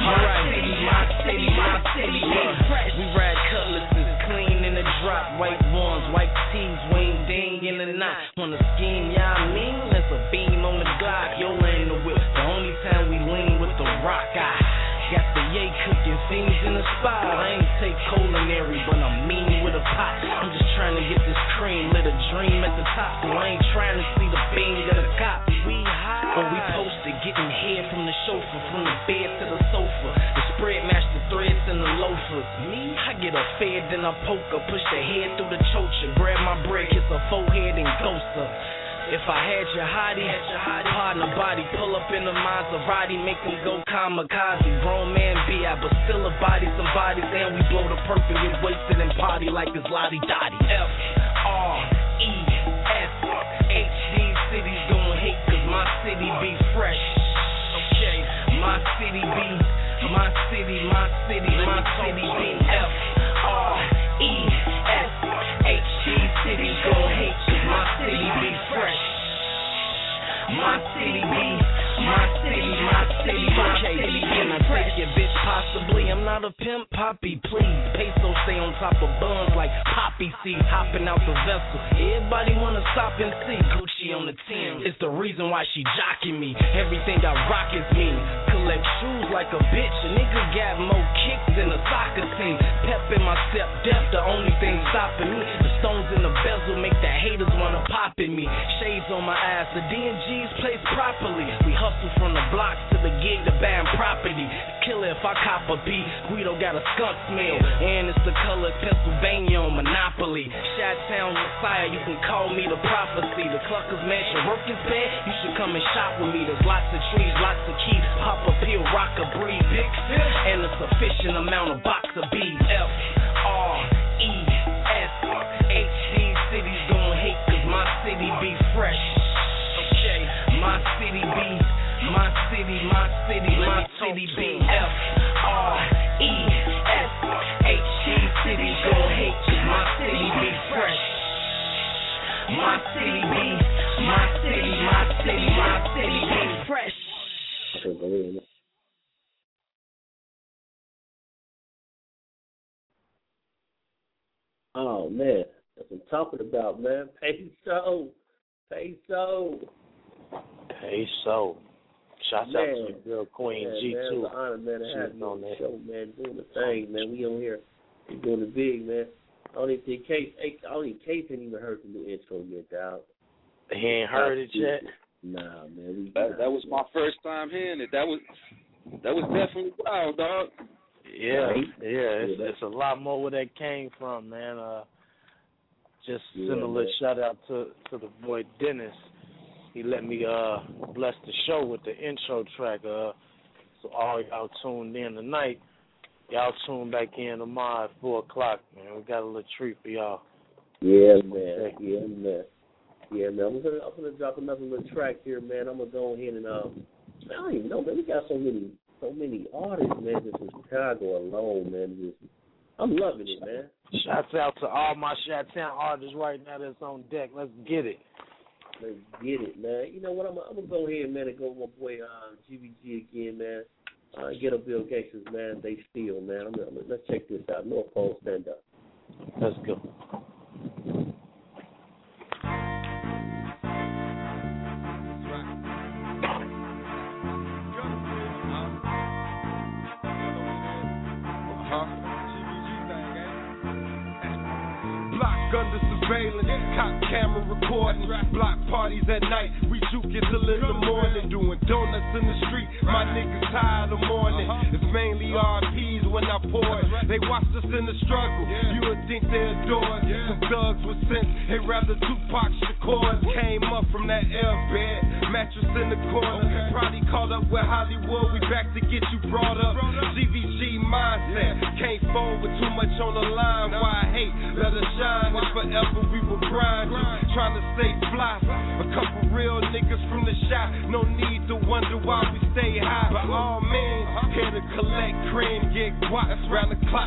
fresh. We ride cutlasses clean in the drop, white ones, white tees, wing ding in the knot. On the scheme, y'all mean? That's a beam on the Glock. Yo, in the whip. The only time we lean with the rock, I got the yay cooking things in the spot. I ain't take culinary, but I'm mean with a pot. I'm just trying to get this cream, lit a dream at the top. So I ain't trying to see the bang of the cop. We high when we posted, getting head from the chauffeur, from the bed to the sofa. The spread match the threads and the loafers. Me, I get a fed, then I poke her, push the head through the chocha, grab my bread, kiss her forehead and ghost her. If I had your hottie, partner body, pull up in the Maserati, make them go kamikaze. Grown man B.I., but still a body, somebody, and we blow the perfect, get wasted and party like it's Lottie Dottie. F-R-E-S-H. These cities gon' hate 'cause my city be fresh. Okay, my city be F-R-E-S-H. These cities gon' hate 'cause my city be fresh. My city be okay, can I take your bitch possibly? I'm not a pimp, Poppy, please. Peso stay on top of buns like poppy seeds, hopping out the vessel. Everybody wanna stop and see Gucci on the team. It's the reason why she jocking me. Everything I rock is me. Collect shoes like a bitch. A nigga got more kicks than a soccer team. Pep in my step, death the only thing stopping me. The stones in the bezel make the haters wanna pop at me. Shades on my eyes, the D&G's placed properly. We hustle from the blocks to the gig to buying property. Killer if I cop a beat. Guido got a skunk smell, and it's the color of Pennsylvania on Monopoly. Chi-Town Messiah, you can call me the prophecy. The Cluckers Mansion work is bad, you should come and shop with me. There's lots of trees, lots of keys. Pop a pill, rock a breed, big fish, and a sufficient amount of box of bees. F-R-E-S-H. These cities gon' hate 'cause my city be fresh. Okay, my city be F-R-E-S-H. These cities gon' hate 'cause my city be fresh. My city be fresh. Oh man, that's what I'm talking about, man. Peso. Shouts out to your girl Queen G man, too. It's an honor, man, to have you on the show, man. Doing the thing, man. We on here, we doing the big, man. I don't even think Case ain't even heard the new intro yet, dog. He ain't heard it yet. Nah, man. That was my first time hearing it. That was definitely wild, dog. Yeah. It's a lot more where that came from, man. Just send a little shout out to the boy Dennis. He let me bless the show with the intro track. So all y'all tuned in tonight, y'all tune back in tomorrow at 4 o'clock, man. We got a little treat for y'all. Yeah, man. I'm gonna drop another little track here, man. I'm gonna go ahead and I don't even know, man. We got so many artists, man, just in Chicago alone, man. I'm loving it, man. Shouts out to all my Chi-Town artists right now that's on deck. Let's get it. Let's get it, man. You know what? I'm gonna go ahead, man, and go with my boy GBG again, man. Get up Bill Gangsters, man. They steal, man. Let's check this out. North Pole, stand up. Let's go. under surveillance, cop camera recording, block parties at night. We juke it till in the morning, doing donuts in the street. My niggas tired of morning. It's mainly RPs when I pour it. They watched us in the struggle. You would think they adore us. Some thugs with sense. They rather Tupac Shakur came up from that air bed, mattress in the corner. Probably caught up with Hollywood. We back to get you brought up. CVG mindset. Can't fold with too much on the line. Why I hate? Let us shine. And forever we will grind. Trying to stay fly. A couple real niggas from the shop. No need to wonder why we stay high. By all means, here to collect cream, get guap round the clock,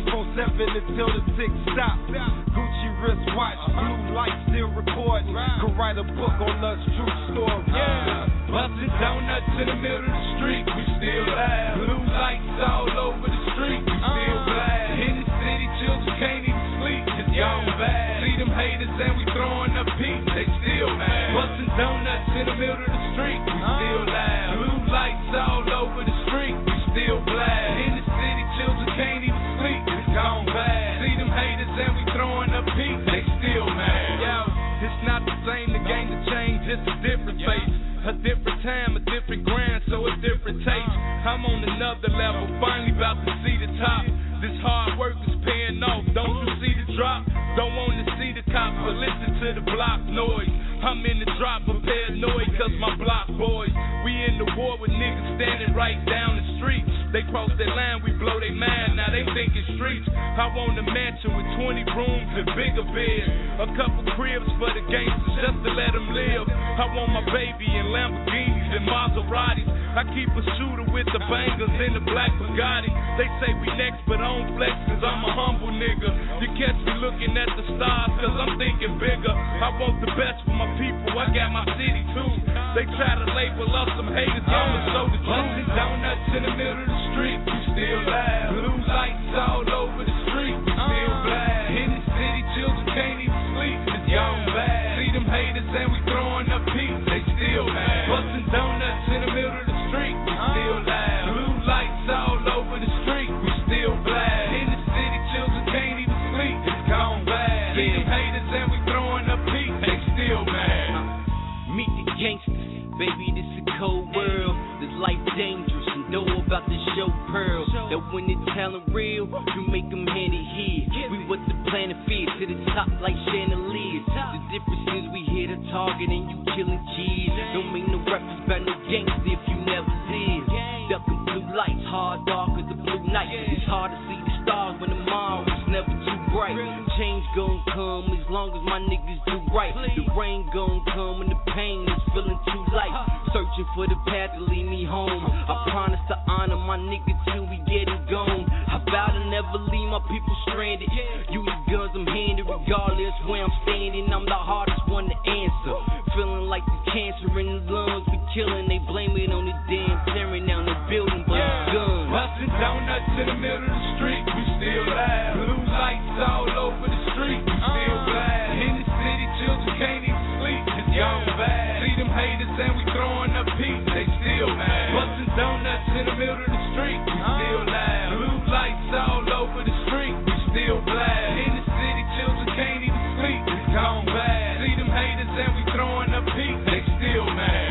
24/7 until the tick stop. Gucci wristwatch, blue light still recording. Could write a book on us, true story. Bustin' donuts in the middle of the street, we still laugh. Blue lights all over the street, we still blast. In the city, children can't even sleep, it's gone bad. See them haters and we throwing up peace, they still mad. Bustin' donuts in the middle of the street, we still laugh. Blue lights all over the street, we still blast. In the city, children can't even sleep, it's gone bad. See them haters and we throwing up peace, they still mad. Yo, it's not the same, the game to change, it's a different face. A different time, a different grind, so a different taste. I'm on another level, finally about to see the top. This hard work is paying off, don't you see the drop? Don't want to see the cops, but listen to the block noise. I'm in the drop of paranoid, cause my block boys. We in the war with niggas standing right down the street. They cross that line, we blow their mind, now they thinking streets. I want a mansion with 20 rooms and bigger beds. A couple cribs for the gangsters just to let them live. I want my baby in Lamborghinis and Maseratis. I keep a shooter with the bangers in the black Bugatti. They say we next, but I don't flex cause I'm a humble nigga. You catch me looking at the stars cause I'm thinking bigger. I want the best for my people, I got my city too. They try to label us some haters, I'ma show the truth. Bustin' donuts in the middle of the street, we still laugh. Blue lights all over the street, we still blast. In the city, children can't even sleep, it's gone bad. See them haters and we throwing up peace, they still mad. Bustin' donuts in the middle of the street, we still laugh. Blue lights all over the street, we still blast. In the city, children can't even sleep, it's gone bad. See them haters and we throwing up peace, they still mad. Meet the gangsters, baby, this a cold world. This life dangerous, and know about the show pearl. That when the talent real, you make them hand it here. We what the planet fears, to the top like chandeliers. The difference is we hit a target and you killing cheese. Don't make no reference about no gangster if you never did. Ducking blue lights, hard dark as the blue night. It's hard to see the stars when the tomorrow is never too bright. Change gon' come as long as my niggas do right. The rain gon' come when the pain is feeling too light. Searching for the path to lead me home. I promise to honor my nigga till we getting gone. I vow to never leave my people stranded. You the guns I'm handed, regardless where I'm standing. I'm the hardest one to answer. Feeling like the cancer in the lungs be killing. They blame it on the damn tearing down the building, but it's guns. Bustin' donuts in the middle of the street, we still laugh. Blue lights all over the street, we still blast. In the city, children can't even sleep, it's gone bad. See them haters and we throwing up peace, they still mad. Bustin' donuts in the middle of the street, we still laugh. Blue lights all over the street, we still blast. In the city, children can't even sleep, it's gone bad. See them haters and we throwing up peace, they still mad.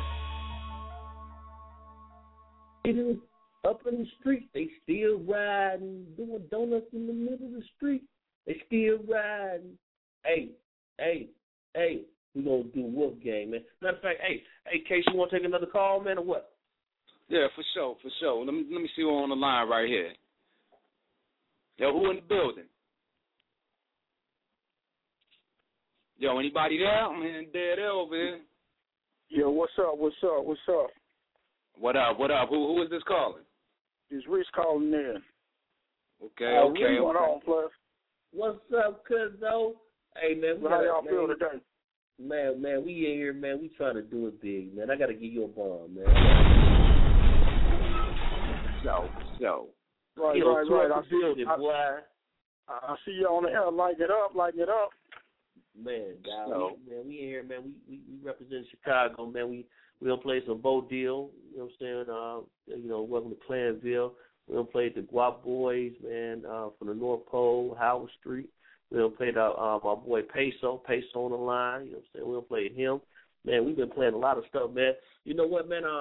Up in the street, they still riding, doing donuts in the middle of the street. They still riding. Hey, we gonna do Wolf Gang, man. Matter of fact, hey, Case, you wanna take another call, man, or what? Yeah, for sure. Let me see who on the line right here. Yo, who in the building? Yo, anybody there? I'm hearing dead air over here. Yo, what's up? What up? Who is this calling? It's Rich calling in. Okay. What's on, Plus? What's up, cuzzo? Hey, man, how y'all feel today? Man, we in here, man. We trying to do it big, man. I got to give you a bomb, man. Yo. Right. I see you on the air. Light it up. Man, we in here, man. We represent Chicago, man. We don't play some Bo Deal, you know what I'm saying? Welcome to Clanville. We don't play the Guap Boys, man, from the North Pole, Howard Street. We done played our boy Peso on the line. You know what I'm saying? We done played him. Man, we've been playing a lot of stuff, man. You know what, man?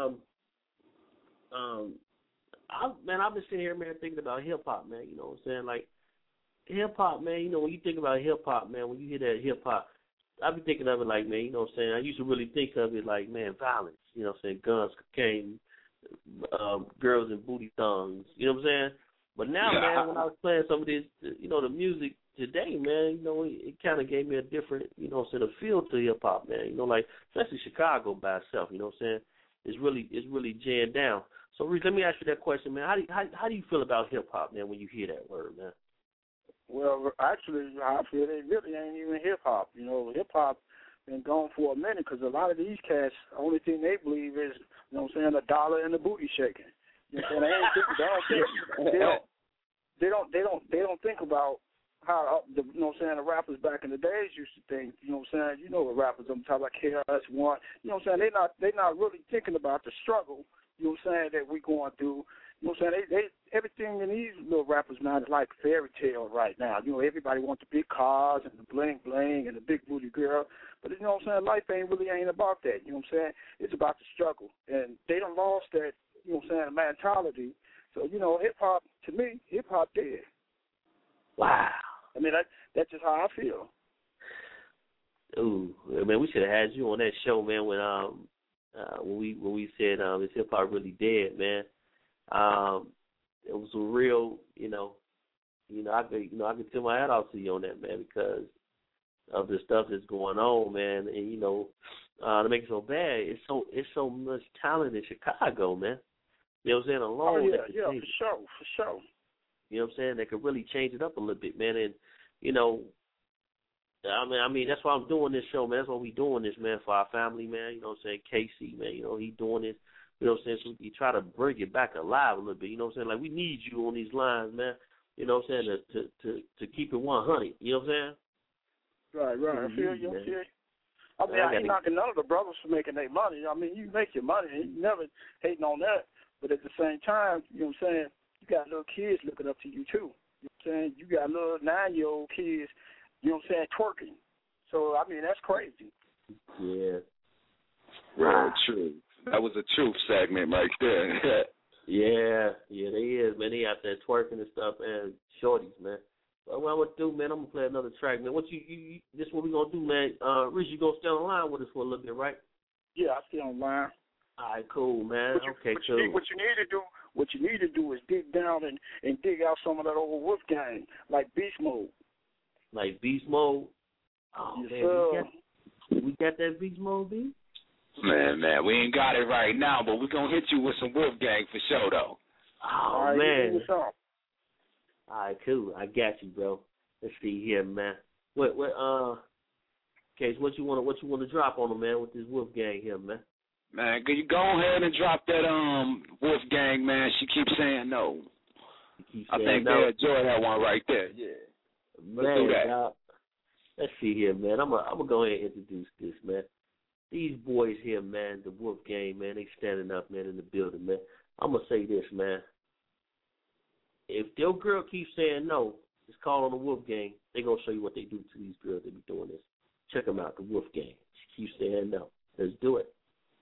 I've been sitting here, man, thinking about hip hop, man. You know what I'm saying? Like hip hop, man. You know, when you think about hip hop, man, when you hear that hip hop, I be thinking of it like, man, you know what I'm saying? I used to really think of it like, man, violence. You know what I'm saying? Guns, cocaine, girls and booty thongs. You know what I'm saying? But now, man, when I was playing some of this, you know, the music today, man, you know, it kind of gave me a different, you know, sort of feel to hip hop, man. You know, like especially Chicago by itself. You know what I'm saying? It's really jammed down. So, Reese, let me ask you that question, man. How do you feel about hip hop, man, when you hear that word, man? Well, actually, I feel it really ain't even hip hop. You know, hip hop been gone for a minute because a lot of these cats, the only thing they believe is, you know what I'm saying, a dollar and the booty shaking. You know what I'm saying? They don't think about how you know what I'm saying, the rappers back in the days used to think. You know what I'm saying? You know what rappers I'm talking about, KRS-One. You know what I'm saying? They're not really thinking about the struggle. You know what I'm saying, that we going through. You know what I'm saying? They everything in these little rappers now is like fairy tale right now. You know, everybody wants the big cars and the bling bling and the big booty girl. But you know what I'm saying? Life ain't about that. You know what I'm saying? It's about the struggle. And they done lost that, you know what I'm saying, mentality. So, you know, hip hop, to me, hip hop dead. Wow. I mean, that's just how I feel. Ooh, man, we should have had you on that show, man, when we said is hip hop really dead, man. It was a real, I could tip my hat off to you on that, man, because of the stuff that's going on, man. And to make it so bad, it's so much talent in Chicago, man. You know what I'm saying? Alone, for sure. You know what I'm saying? They could really change it up a little bit, man. And I mean, that's why I'm doing this show, man. That's why we doing this, man, for our family, man. You know what I'm saying? Casey, man, he doing this. You know what I'm saying? So you try to bring it back alive a little bit. You know what I'm saying? Like, we need you on these lines, man. You know what I'm saying? To keep it 100. You know what I'm saying? Right. I feel you. I mean, I ain't knocking none of the brothers for making their money. I mean, you make your money. You never hating on that. But at the same time, you know what I'm saying, you got little kids looking up to you, too. You know what I'm saying? You got little 9-year-old kids, you know what I'm saying, twerking. So, I mean, that's crazy. Yeah. Real true. That was a truth segment right there. Yeah, they is, man. They out there twerking and stuff, and shorties, man. But what I'm going to do, man, I'm going to play another track, man. This is what we going to do, man. Rich, you going to stay on the line with us for a little bit, right? Yeah, I'll stay on the line. All right, cool, man. Cool. What you need to do is dig down and dig out some of that old Wolfgang, like Beast Mode. Like Beast Mode? Oh, yes, man, we got that Beast Mode, B? Man, we ain't got it right now, but we're going to hit you with some Wolfgang for sure, though. Oh, man. All right, cool. I got you, bro. Let's see here, man. Case, what you want to drop on them, man, with this Wolfgang here, man? Man, can you go ahead and drop that Wolfgang, man? She keeps saying no. I think they enjoy that one right there. Yeah. Let's do that. Let's see here, man. I'm gonna go ahead and introduce this, man. These boys here, man, the Wolfgang, man, they standing up, man, in the building, man. I'm gonna say this, man. If your girl keeps saying no, just call on the Wolfgang. They gonna show you what they do to these girls that be doing this. Check them out, the Wolfgang. She keeps saying no. Let's do it.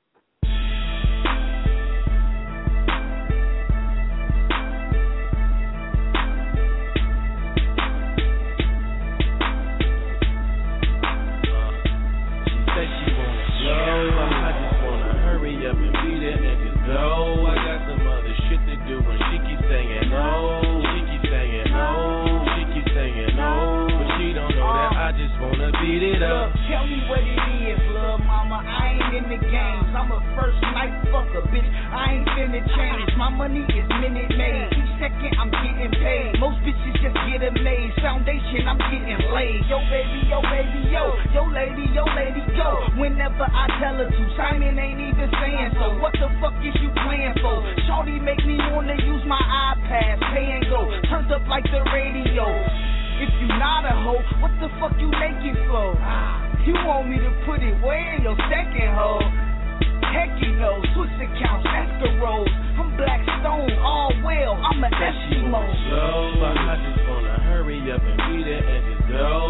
I just wanna hurry up and beat it and just go. I got some other shit to do and she keeps saying no. She keeps saying no. She keeps saying no. But she don't know that I just wanna beat it up. Tell me what it is, little mama. I ain't in the games. I'm a first night fucker, bitch. I ain't finna change. My money is minute made. Each second I'm getting paid. Most bitches just get amazed. Foundation, I'm getting laid. Yo baby, yo baby, yo. Yo lady, go. Whenever I tell her to, Simon ain't even saying so. What the fuck is you playing for? Shorty make me wanna use my iPad, pay and go. Turns up like the radio. If you not a hoe, what the fuck you naked for? You want me to put it way in your second hoe? Heck you know, Swiss accounts, escaroes. I'm Blackstone, all well, I'm an Eskimo. So I just wanna hurry up and beat it and just go.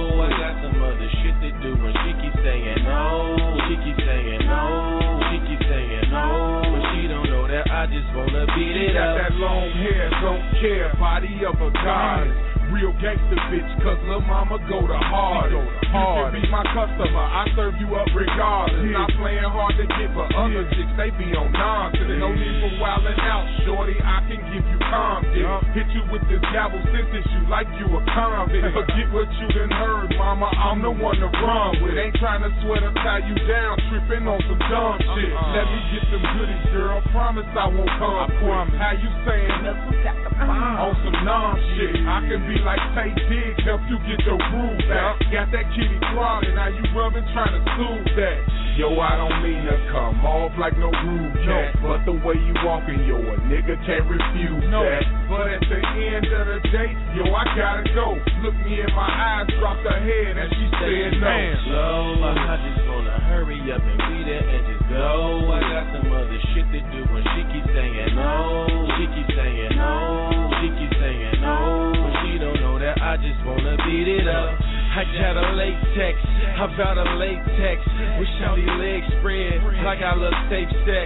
wanna beat it got up. that long hair, don't care, body of a goddess. Real gangster bitch, cause lil' mama go the hardest. You can be my customer, I serve you up regardless. Not playing hard to get, but other chicks, they be on nonsense. No need for wildin' out, shorty, I can give you confidence. Hit you with this gavel, sentence you like you a convict. Forget what you done heard, mama, I'm the one to run with. Ain't trying to sweat or tie you down, tripping on some dumb shit. Let me get them goodies, girl, promise I won't come quick. How you saying? On some numb shit, I can be like Tay Diggs, help you get your groove back. Got that kitty crawling, now you rubbing, trying to soothe that. Yo, I don't mean to come off like no rude cat, but the way you walking, yo, a nigga can't refuse that. But at the end of the day, yo, I gotta go. Look me in my eyes, dropped her head, and she said no. Slow, I just wanna hurry up and beat it and just go. I got some other shit to do when she keeps saying no. She keeps saying no. She keeps saying no. But she don't know that I just wanna beat it up. I got a latex, I found a latex with shawty legs spread like I look safe sex.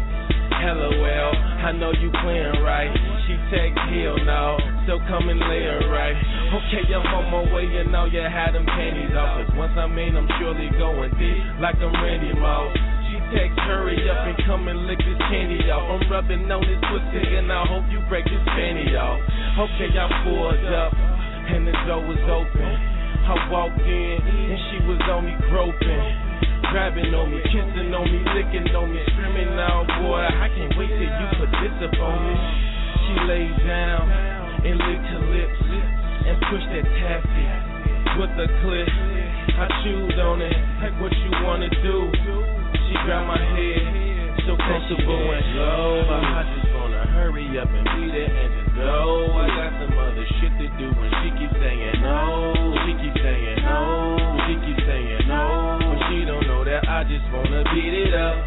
LOL, I know you playing right. She text, hell no, so come and lay her right. Okay, I'm on my way, you know you had them panties off. Cause once I'm in, I'm surely going deep like I'm Randy Moss. She text, hurry up and come and lick this candy off. I'm rubbing on this pussy and I hope you break this panty off. Okay, I pulled up and the door was open. I walked in and she was on me groping, grabbing on me, kissing on me, licking on me, screaming out, boy, I can't wait till you put this up on me. She laid down and licked her lips and pushed that taffy with the clip. I chewed on it, like what you wanna do. She grabbed my head, so comfortable and slow. I just wanna hurry up and beat it and just go. I got some other shit to do when she keeps saying no. She keeps saying no. She keeps saying no. But she don't know that I just wanna beat it up.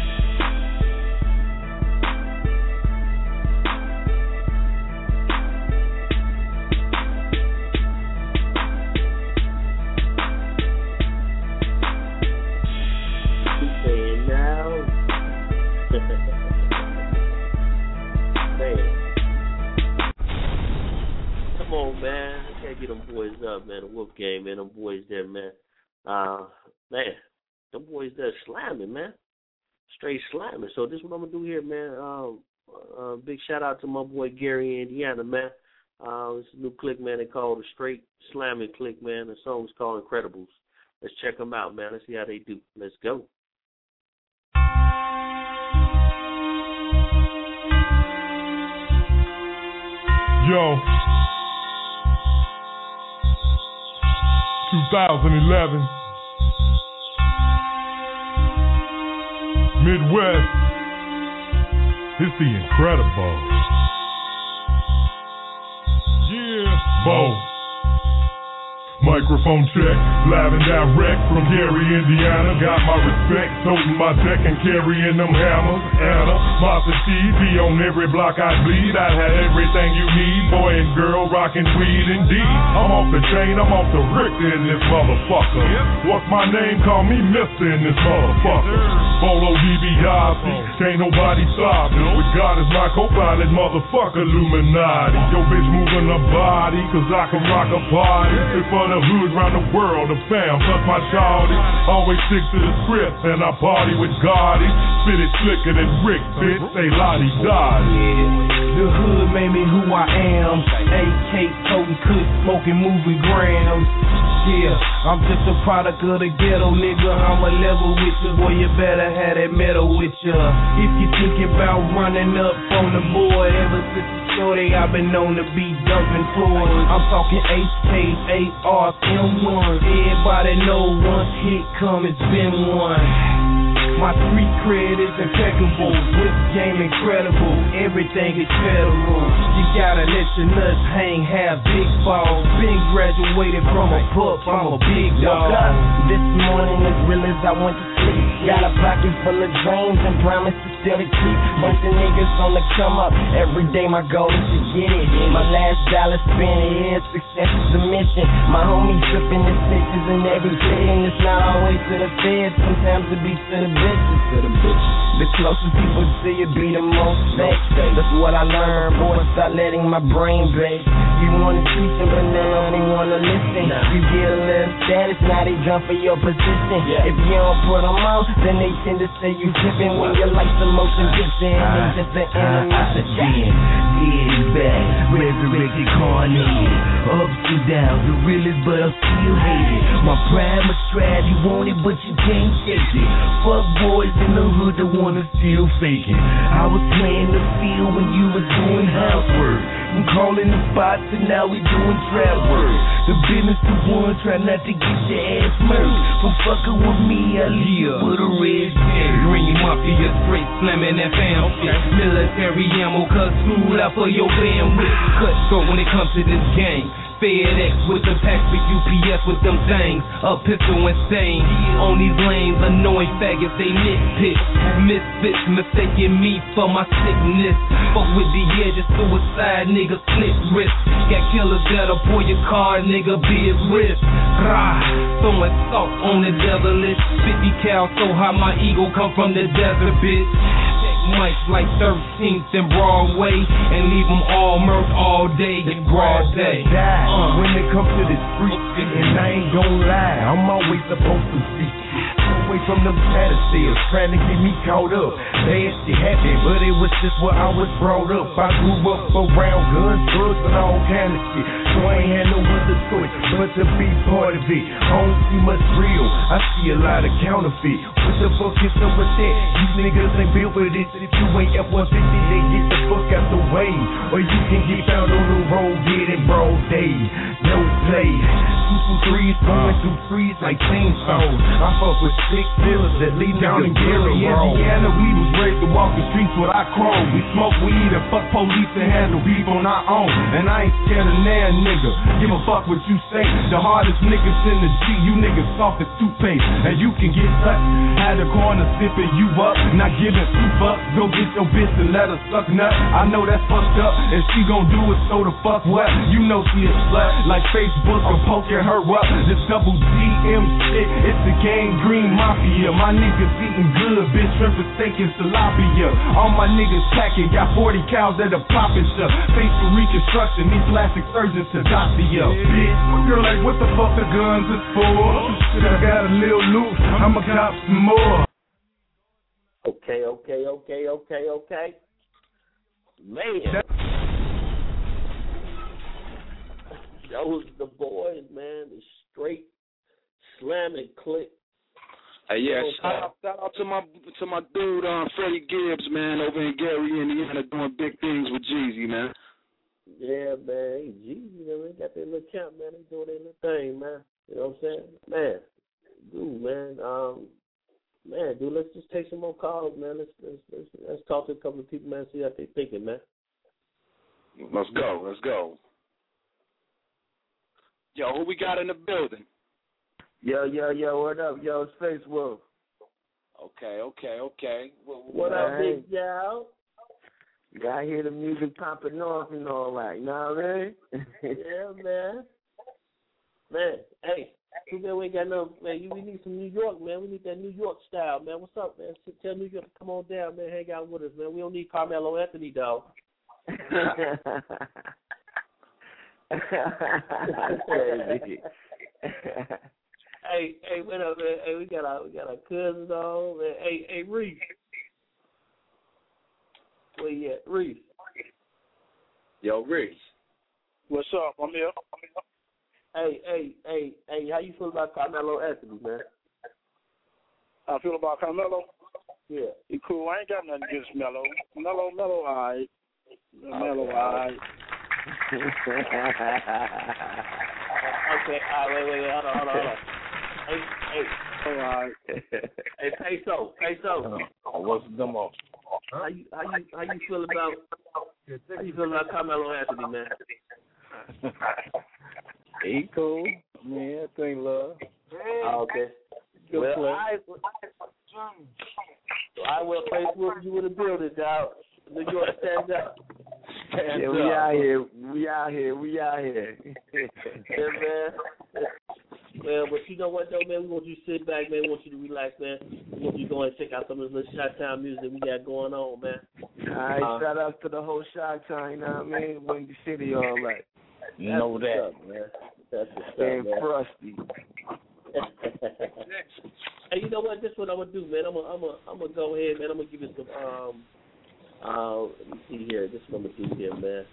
Saying now. Come on, man. I can't get them boys up, man. The Wolf Gang, man. Them boys there, man. Man, them boys there slamming, man. Straight slamming. So this is what I'm going to do here, man. Big shout out to my boy Gary, Indiana, man. It's a new clique, man. They call it a Straight Slamming Clique, man. The song's called Incredibles. Let's check them out, man. Let's see how they do. Let's go. Yo, 2011, Midwest, it's the Incredibles. Yeah, Bo. Microphone check, live and direct from Gary, Indiana. Got my respect, toting my deck and carrying them hammers. Anna, Martha T, be on every block I bleed. I had everything you need, boy and girl, rockin' tweed indeed. I'm off the chain, I'm off the Richter in this motherfucker. What's my name? Call me Mister in this motherfucker. Bolo DiBiase, can't nobody stop me. With God as my co-pilot, motherfucker, Illuminati. Yo, bitch moving her body, cause I can rock a party. It's for the hood round the world, the fam, plus my shawty. Always stick to the script, and I party with Gotti. Spit it slicker than Rick, bitch, say lottie-dottie. The hood made me who I am. AK, toting, cook, smoking, moving grams. Yeah, I'm just a product of the ghetto, nigga. I'm a level with you, boy, you better have that metal with ya. If you thinking about running up on the board, ever since the shorty, I've been known to be dumping toys. I'm talking HK, AR, M1. Everybody know once hit come, it's been one. My street cred is impeccable, whip game incredible, everything is federal. You gotta let your nuts hang, have big balls. Been graduated from a pup, I'm a big dog. Woke up this morning as real as I went to sleep. Got a pocket full of dreams and promises still to keep most of niggas on the come up. Every day my goal is to get it. My last dollar spent is success is a mission. My homie tripping the stitches and everything. It's not always to the feds, sometimes it be to the bitches. The closest people to you be the most sex. That's what I learned, boy. Start letting my brain bake. You wanna teach them, but now they wanna listen. You get a little status, now they jump for your position. If you don't put them on, then they tend to say you tripping. When your life's the most ambition, they just an enemy to shine. Get back, resurrected, carnated. Ups and downs, the realest, but I still hate it. My pride, my stride, you want it, but you can't shake it. Fuck boys in the hood that wanna still fake it. I was playing the field when you was doing housework. I'm calling the spots and now we doing trap work. The business the one, try not to get your ass murked. For fucking with me, I live with a red shirt. Green Mafia straight slamming that fam shit. Military ammo, cut food out for your bandwidth. Cut short when it comes to this game. FedEx with the packs for UPS with them things. A pistol insane. On these lanes, annoying faggots, they nitpick. Misfits mistaking me for my sickness. Fuck with the edge of suicide, nigga, slit wrist. Got killers that'll pour your car, nigga, big risk. Rah, throwing salt on the devilish. 50 cal so high my ego come from the desert, bitch. Mics like 13th and Broadway and leave them all murked all day in broad day. When it comes to the street, and I ain't gon' lie, I'm always supposed to see away from them pedestals, trying to get me caught up. Bad shit happened, but it was just where I was brought up. I grew up around guns, drugs, and all kind of shit, so I ain't had no other choice but to be part of it. I don't see much real, I see a lot of counterfeit. What the fuck is up with that? These niggas ain't built for this. If you ain't F-150, then get the fuck out the way, or you can get found on the road, get it broad day. No play, shoot some threes, going through trees like chainsaws. I fuck with six dealers that lead down in Gary, Indiana. We was raised to walk the streets with our chrome. We smoke weed and fuck police and handle beef on our own. And I ain't scared of nan nigga. Give a fuck what you say. The hardest niggas in the G, you niggas soft as toothpaste. And you can get touched. Had a corner sipping you up, not giving 2 bucks. Go get your bitch and let her suck nut. I know that's fucked up, and she gon' do it so the fuck what? You know she a slut, like Facebook or poking her up. This double GM shit, it's the gang Green Mafia. My niggas eating good, bitch, shrimp and steak and tilapia. All my niggas packing, got 40 cows that are popping shit. Face for reconstruction, these plastic surgeons to doctor ya. Bitch, my girl like, what the fuck the guns is for? Shit, I got a little loose, I'ma cop some more. Okay. Man. Those the boys, man. The straight slamming click. Hey, yeah, shout out to my dude, Freddie Gibbs, man, over in Gary, Indiana, doing big things with Jeezy, man. Yeah, man. Jeezy, man, they got their little camp, man. They doing their little thing, man. You know what I'm saying? Man, dude, man. Man, dude, let's just take some more calls, man. Let's talk to a couple of people, man, see how they thinking, man. Let's go. Yo, who we got in the building? Yo, what up? Yo, it's Face Wolf. Okay. What up, Big Joe? Got to hear the music popping off and all that, you know what I mean? Yeah, man. Man, hey, too bad we ain't got no, man, we need some New York, man. We need that New York style, man. What's up, man? Tell New York to come on down, man. Hang out with us, man. We don't need Carmelo Anthony, dog. Hey, what up, man? Hey, we got our cousins on, man. Hey, Reese. Where you at, Reese? Yo, Reese. What's up? I'm here. Hey, how you feel about Carmelo Anthony, man? I feel about Carmelo? Yeah. He cool. I ain't got nothing against Melo. Melo, all right. Melo, all right. Okay, wait, hold on. Hey, all right. Hey, Peso. What's the demo? How you feel about Carmelo Anthony, man? He cool. Man, thing love. Okay. Good play. I will face with you in the building, dog. New York, stand up. Yeah, we out here. Yeah, man. Well, but you know what, though, man? We want you to sit back, man. We want you to relax, man. We want you to go and check out some of this little Chi-Town music we got going on, man. All right, shout out to the whole Chi-Town, you know what I mean? Windy City, all right. You know that. Up, man. That's what's up, man. Frosty. Hey, you know what? This is what I'm gonna do, man. I'm gonna go ahead, man. I'm gonna give you some. Let me see here. This is what I'm gonna do here, man.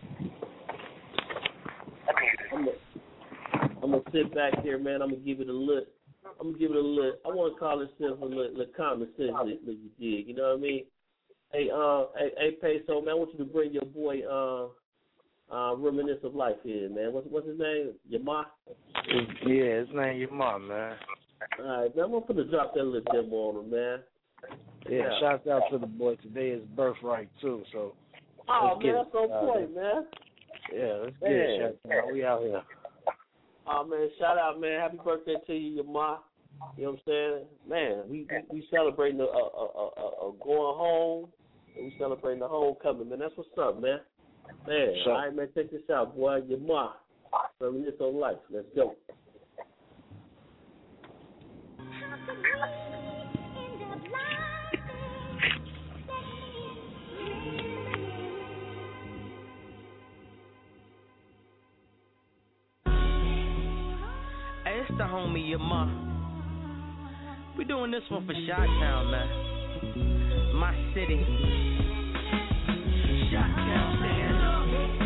I'm gonna sit back here, man. I'm gonna give it a look. I want to call it a little common sense that you dig. You know what I mean? Hey, Peso, man. I want you to bring your boy Reminisce of Life here, man. What's his name? Yama? Yeah, his name Yama, man. All right, man. I'm gonna put a drop that little demo on him, man. Yeah, shout out to the boy. Today is birthright too, so. Oh man, that's on point, man. Yeah, let's get it. Shout out. We out here. Oh man, shout out, man. Happy birthday to you, Yama. You know what I'm saying? Man, we celebrating a going home, and we celebrating the homecoming, man. That's what's up, man. Man, all right, man, check this out, boy. Yama, Reminisce on Life. Let's go. It's the homie Yama. We doing this one for Chi-Town, man. My city. Chi-Town, stand up.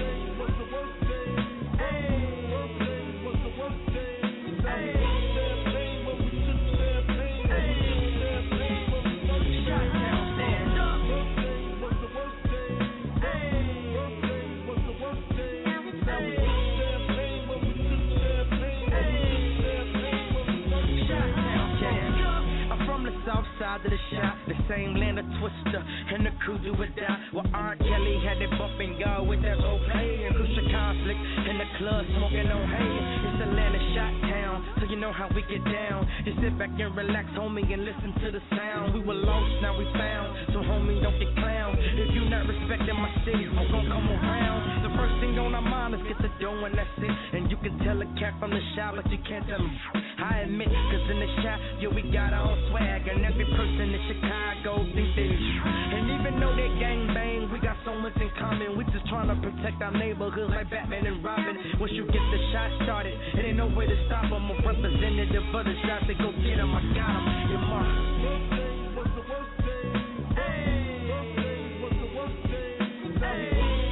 South side of the shop, the same land of Twister and the crew do or die. Well, R. Kelly had it bumping God with that old play and crucial conflict in the club smoking on hay. It's the land of Chi-Town, so you know how we get down. Just sit back and relax, homie, and listen to the sound. We were lost, now we found, so homie, don't get clown. If you not respecting my city, I'm gonna come around. The first thing on our mind is get the dough and that's it. And you can tell a cat from the shop, but you can't tell him. I admit, cause in the shop, yeah, we got our own swag. And every person in Chicago thinks they and even though they gang bang, we got so much in common. We just trying to protect our neighborhoods like Batman and Robin. Once you get the shot started, it ain't no way to stop them. A representative of the shots, they go get them. I got them. Your mom. What's the worst thing? Hey, what's the worst thing? Hey.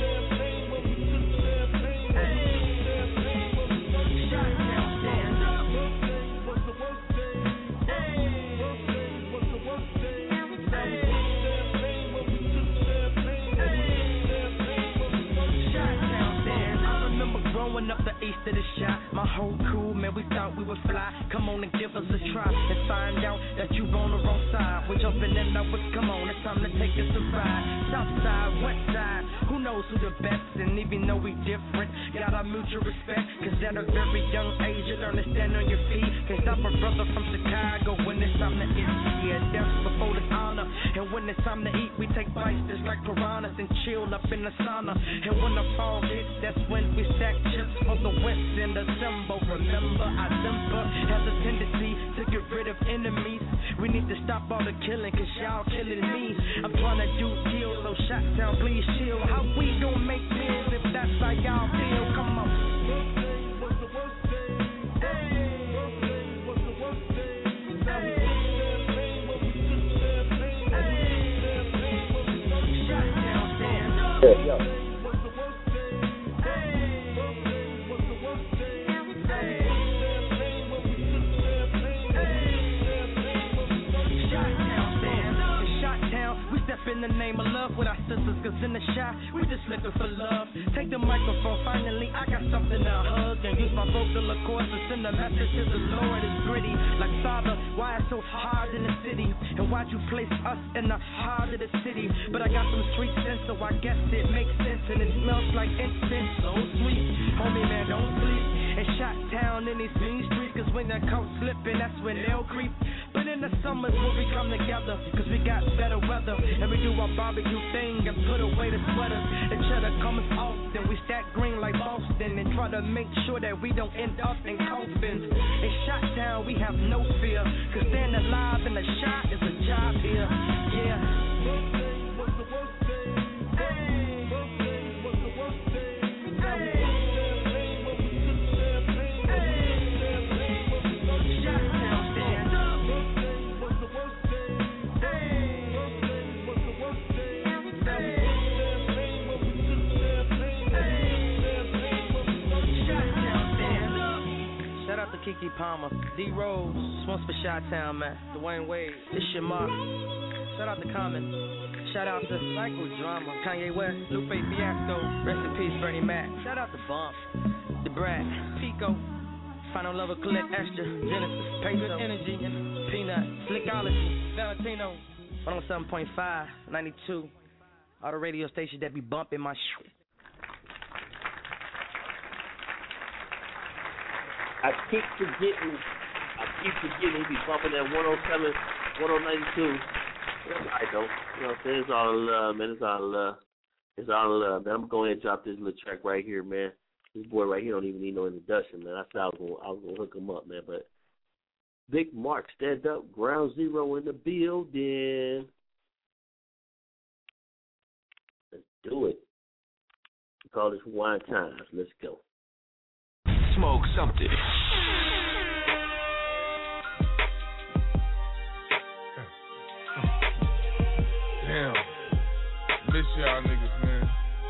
Growing up the east of the shop, my whole crew, man, we thought we would fly. Come on and give us a try and find out that you on the wrong side. We're jumping in now, come on, it's time to take us a ride. South side, west side, who knows who the best? And even though we different, got our mutual respect. Cause at a very young age, you learn to stand on your feet. Can't stop a brother from Chicago when it's time to eat. Yeah, death before dishonor. And when it's time to eat, we take bites just like piranhas and chill up in the sauna. And when the fall hits, that's when we stack chips for the West in December. Remember, our temper has a tendency to get rid of enemies. We need to stop all the killing, cause y'all killing me. I'm trying to do deals, so Chi-Town, please chill. How we gon' make deals if that's how y'all feel? Come on. What's the worst thing? Hey, what's the worst thing? Hey. Chi-Town, stand up. Yo. In the name of love with our sisters, cause in the shop, we just looking for love. Take the microphone, finally, I got something to hug. And use my vocal cords to send a message to the Lord. It's gritty, like Father, why it's so hard in the city? And why'd you place us in the heart of the city? But I got some sweet sense, so I guess it makes sense. And it smells like incense, so sweet. Homie, man, don't sleep. And Chi-Town in these mean streets, cause when they're caught slipping, that's when they'll creep. But Even in the summers when we come together, cause we got better weather. And we do our barbecue thing and put away the sweaters. The cheddar comes often, we stack green like Boston and try to make sure that we don't end up in coffins. In Shottown we have no fear, cause staying alive in the shot is a job here. Yeah. Kiki Palmer, D Rose, once for Chi-Town, man. Dwayne Wade, this shit Mark. Shout out to Common. Shout out to Psychodrama, Kanye West, Lupe Fiasco. Rest in peace, Bernie Mac. Shout out to Bump, The Brat, Pico, Final Lover, Collect Extra, Genesis, Peso, Energy, Peanut, Slickology, Valentino, 107.5, 92. All the radio stations that be bumping my shit. I keep forgetting he be bumping that 107, 1092. That's all right, though. You know what I'm saying? It's all love, man. It's all love. It's all love, man. I'm going to go ahead and drop this little track right here, man. This boy right here don't even need no introduction, man. I said I was gonna hook him up, man. But Big Mark, stand up. Ground Zero in the building. Let's do it. We call this Wine Times. Let's go. Smoke something. Damn. Miss y'all niggas, man.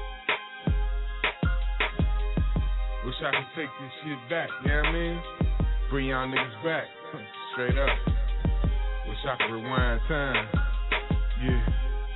Wish I could take this shit back, you know what I mean? Bring y'all niggas back. Straight up. Wish I could rewind time. Yeah.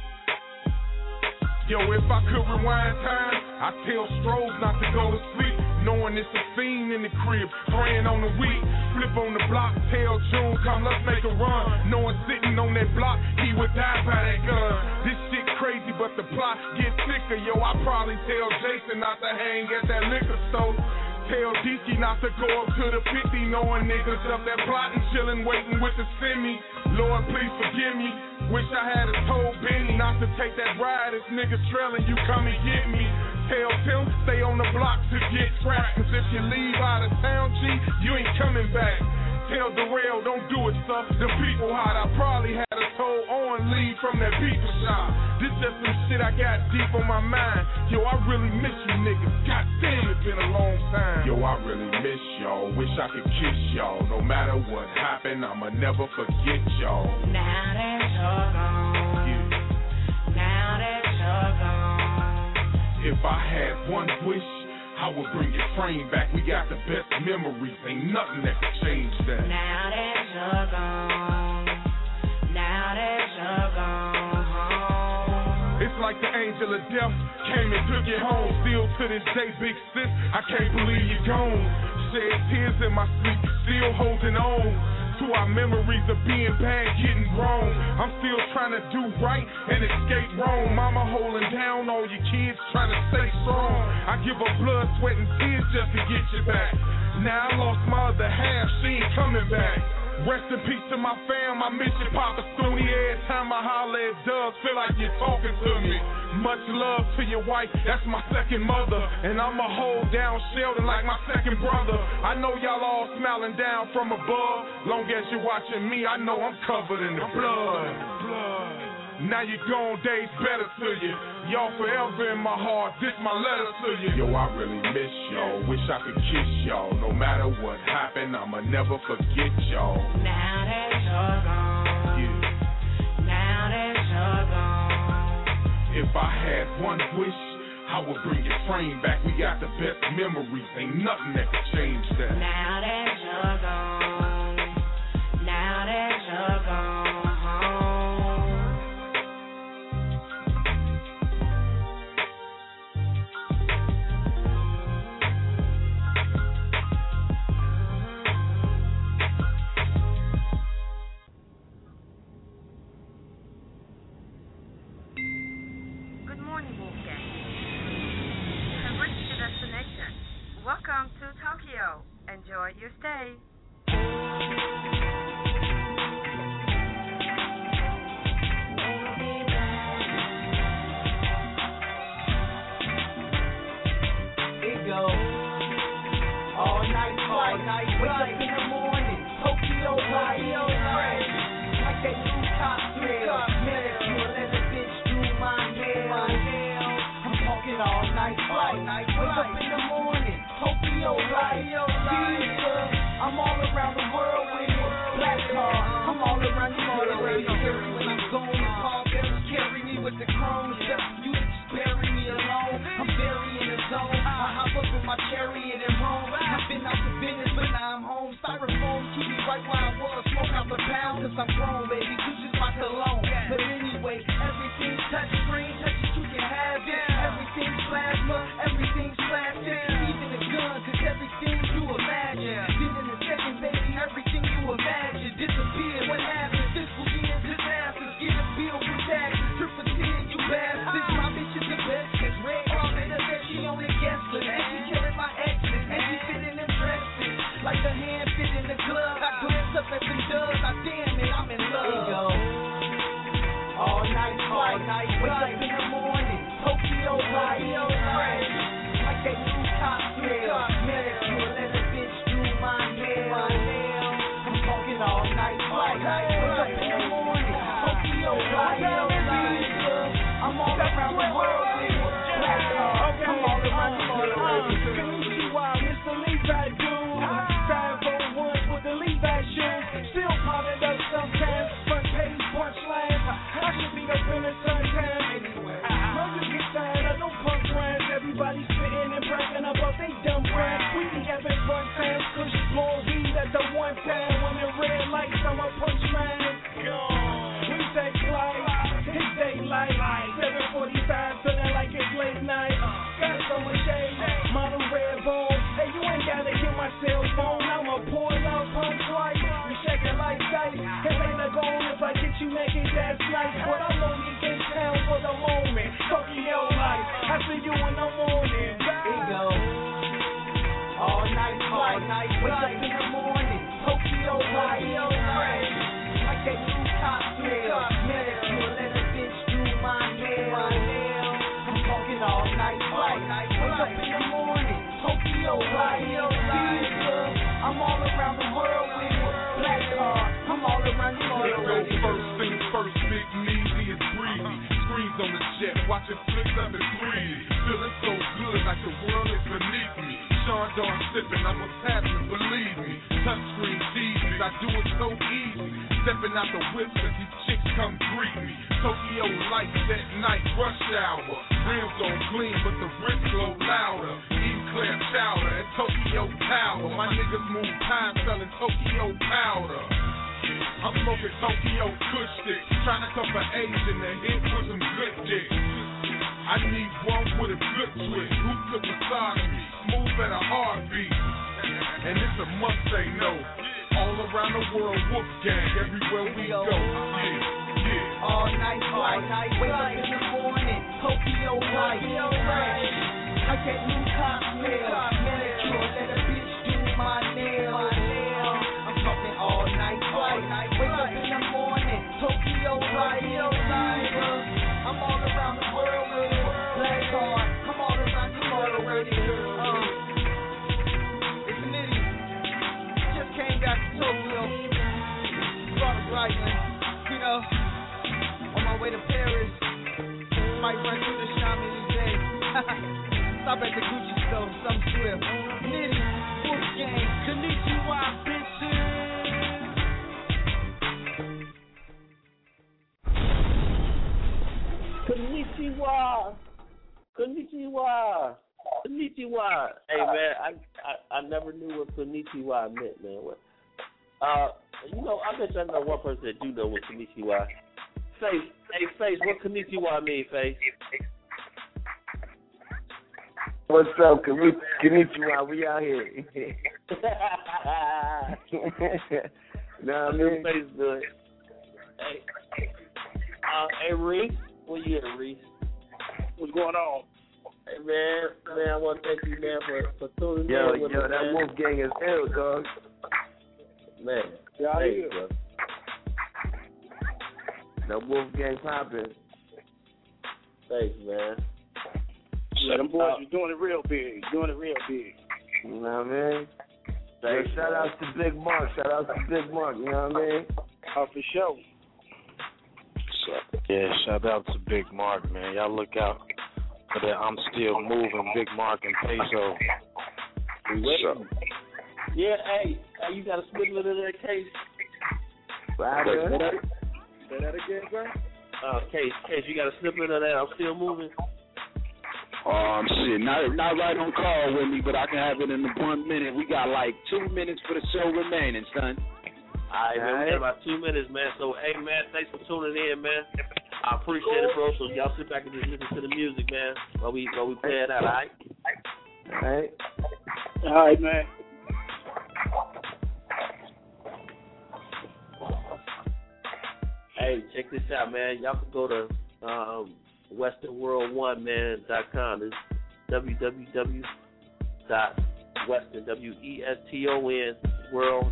Yo, if I could rewind time, I'd tell Strohs not to go to sleep, knowing it's a fiend in the crib, praying on the week. Flip on the block, tell June, come, let's make a run. Knowing sitting on that block, he would die by that gun. This shit crazy, but the plot gets sicker. Yo, I probably tell Jason not to hang at that liquor store. Tell DC not to go up to the 50, knowing niggas up there plotting, chilling, waiting with the semi. Lord, please forgive me. Wish I had told Benny not to take that ride. This nigga trailing, you come and get me. Tell Tim, stay on the block to get trapped. Cause if you leave out of town, G, you ain't coming back. Tell Darrell, don't do it, stuff. The people hot. I probably had a told on leave from that people shop. This just some shit I got deep on my mind. Yo, I really miss you niggas. God damn, it's been a long time. Yo, I really miss y'all. Wish I could kiss y'all. No matter what happened, I'ma never forget y'all. Now that you're gone. Yeah. Now that you're gone. If I had one wish, I would bring your frame back. We got the best memories. Ain't nothing that could change that. Now that you're gone. Now that you're gone. It's like the angel of death came and took you home. Still to this day, big sis, I can't believe you're gone. Shed tears in my sleep, still holding on to our memories of being bad, getting wrong. I'm still trying to do right and escape wrong. Mama holding down all your kids, trying to stay strong. I give her blood, sweat, and tears just to get you back. Now I lost my other half, she ain't coming back. Rest in peace to my fam, I miss you, Papa Stoonie. Every time I holler at Doug, feel like you're talking to me. Much love to your wife, that's my second mother. And I'ma hold down Sheldon like my second brother. I know y'all all smiling down from above. Long as you're watching me, I know I'm covered in the blood. Now you're gone, days better to you. Y'all forever in my heart, this my letter to you. Yo, I really miss y'all. Wish I could kiss y'all. No matter what happened, I'ma never forget y'all. Now that you're gone. Yeah. Now that you're gone. If I had one wish, I would bring your frame back. We got the best memories. Ain't nothing that could change that. Now that you're gone. Now that you're gone. Welcome to Tokyo. Enjoy your stay. night. Wake up in the morning, Tokyo Rio fresh. Like that new top thrill. Manicure, let the bitch do my nails. I'm talking all night flight. Wake up in the morning, Tokyo Rio Visa. I'm all around the world with it. Black car, I'm all around the world with it. When I'm going to Paul Bearers, carry me with the chrome. Just you to just bury me alone. I'm burying the zone. I hop up in my chariot and roam. I've been out to business, but now I'm home. Styrofoam, keep me right where I was. Smoke out the pound, cause I'm grown, baby. You just my cologne. But anyway, everything's touch screen. Touch it, you can have it. Everything's plasma, everything's plastic. Even the gun, cause everything you imagine. Then in a second, baby, everything you imagine disappear. What happens? This will be a disaster. Get a bill for taxes. Triple T, you bastards. My bitch is the best. It's red carpet, I bet she on the guest list. And she killing my exes. And she fitting them dresses. Like the hand fit in the glove. I glance up at the doves. I damn it, I'm in love. There you go. All night flight. Wake up in the morning. Tokyo Rio fresh. Like that new top thrill. Manicure, let the bitch do my nails. I'm talking all night flight. Wake up in the morning. Tokyo Rio Visa. I'm all around the world with it. Black car. I'm all around the world with it. Konnichiwa, Mr. Levi dude. 501 with the Levi shoes. Still popping up sometimes. Front page punchlines. I should be up in the sunshine anyway. No, you get tired of no punk rhymes. Everybody spitting and bragging about they dumb brands. We be having fun times. Push more weed at the one time. When the red lights on my punchline. We take flight. It's daylight. 7:45 feeling like it's late night. Got so much shade. Model red bone. Hey, you ain't gotta get my cell phone. I'ma pull up pump twice. We shaking like dice. It ain't a goal if I get you naked, that's nice. But I'm only in town for the moment. Tokyo life. I see you in the morning. Here you go. All night flight. Wake up in the morning. Tokyo Rio fresh. Like that new top thrill. Manicure, let the bitch do my nails. I'm talking all night flight. Wake up in the morning. Tokyo Rio Visa. I'm all around the world with it. Black car. I'm all around the world with it. First things first, Big Neezy is breezy. Screens on the jet, watching flicks up in 3D. Feeling so good like the world is beneath me. Sean Dawn sipping, I'm what's happening, believe me. Touchscreen TVs, I do it so easy. Stepping out the whips as these chicks come greet me. Tokyo lights at night, rush hour. Rims don't clean, but the bricks glow louder. Eat clear chowder at Tokyo Tower. My niggas move time selling Tokyo powder. I'm smoking Tokyo Kush stick. Trying to come for Asian to hit with some good dick. I need one with a good twist. Who could massage me? Smooth at a heartbeat. And it's a must say no. All around the world, Wolfgang, everywhere we go. Yeah. All night flight. Wake up in the morning. Tokyo light. Fresh. Like that new cop smell. Manicure, let a bitch do my nails. I'm talking all night flight. Wake up in the morning. Tokyo Rio Visa. I'm all around the world with it. Black car. I'm all around the world with it. It's Nitty. Just came back to Tokyo. Brought a Brightland. You know, on my way to Paris. Might run through the Champs-Élysées. Stop at the Gucci store, some Swift. Nitty, Wolfgang, Konnichiwa, bitches. Konnichiwa. Konnichiwa. Konnichiwa. Hey, man, I never knew what Konnichiwa meant, man. What? You know, I bet I know one person that do know what Konnichiwa. Face, hey, Face, what Konnichiwa mean, Face? What's up, Konnichiwa? We out here. Nah, man. Face good. Hey, Reese, where you at, Reese? What's going on? Hey, man, I want to thank you, man, for tuning in. Yo, that Wolfgang is ill, dog. Man, yeah, thanks, bro. That Wolfgang popping. Thanks, man. Yeah, them boys, you're doing it real big. You know what I mean? Yeah, shout out to Big Mark. You know what I mean? For sure. Yeah, shout out to Big Mark, man. Y'all look out for that I'm Still Moving, Big Mark and Peso. Yeah, hey, you got a snippet of that case? Say that again, bro. Case, you got a snippet of that I'm Still Moving? Shit, not right on call with me, but I can have it in the 1 minute. We got like 2 minutes for the show remaining, son. All right, man, we got about 2 minutes, man. So, hey, man, thanks for tuning in, man. I appreciate it, bro. So y'all sit back and just listen to the music, man, while we play it out, all right? All right, man. Hey, check this out, man. Y'all can go to WesternWorld1man.com. It's www.western, WESTON, World,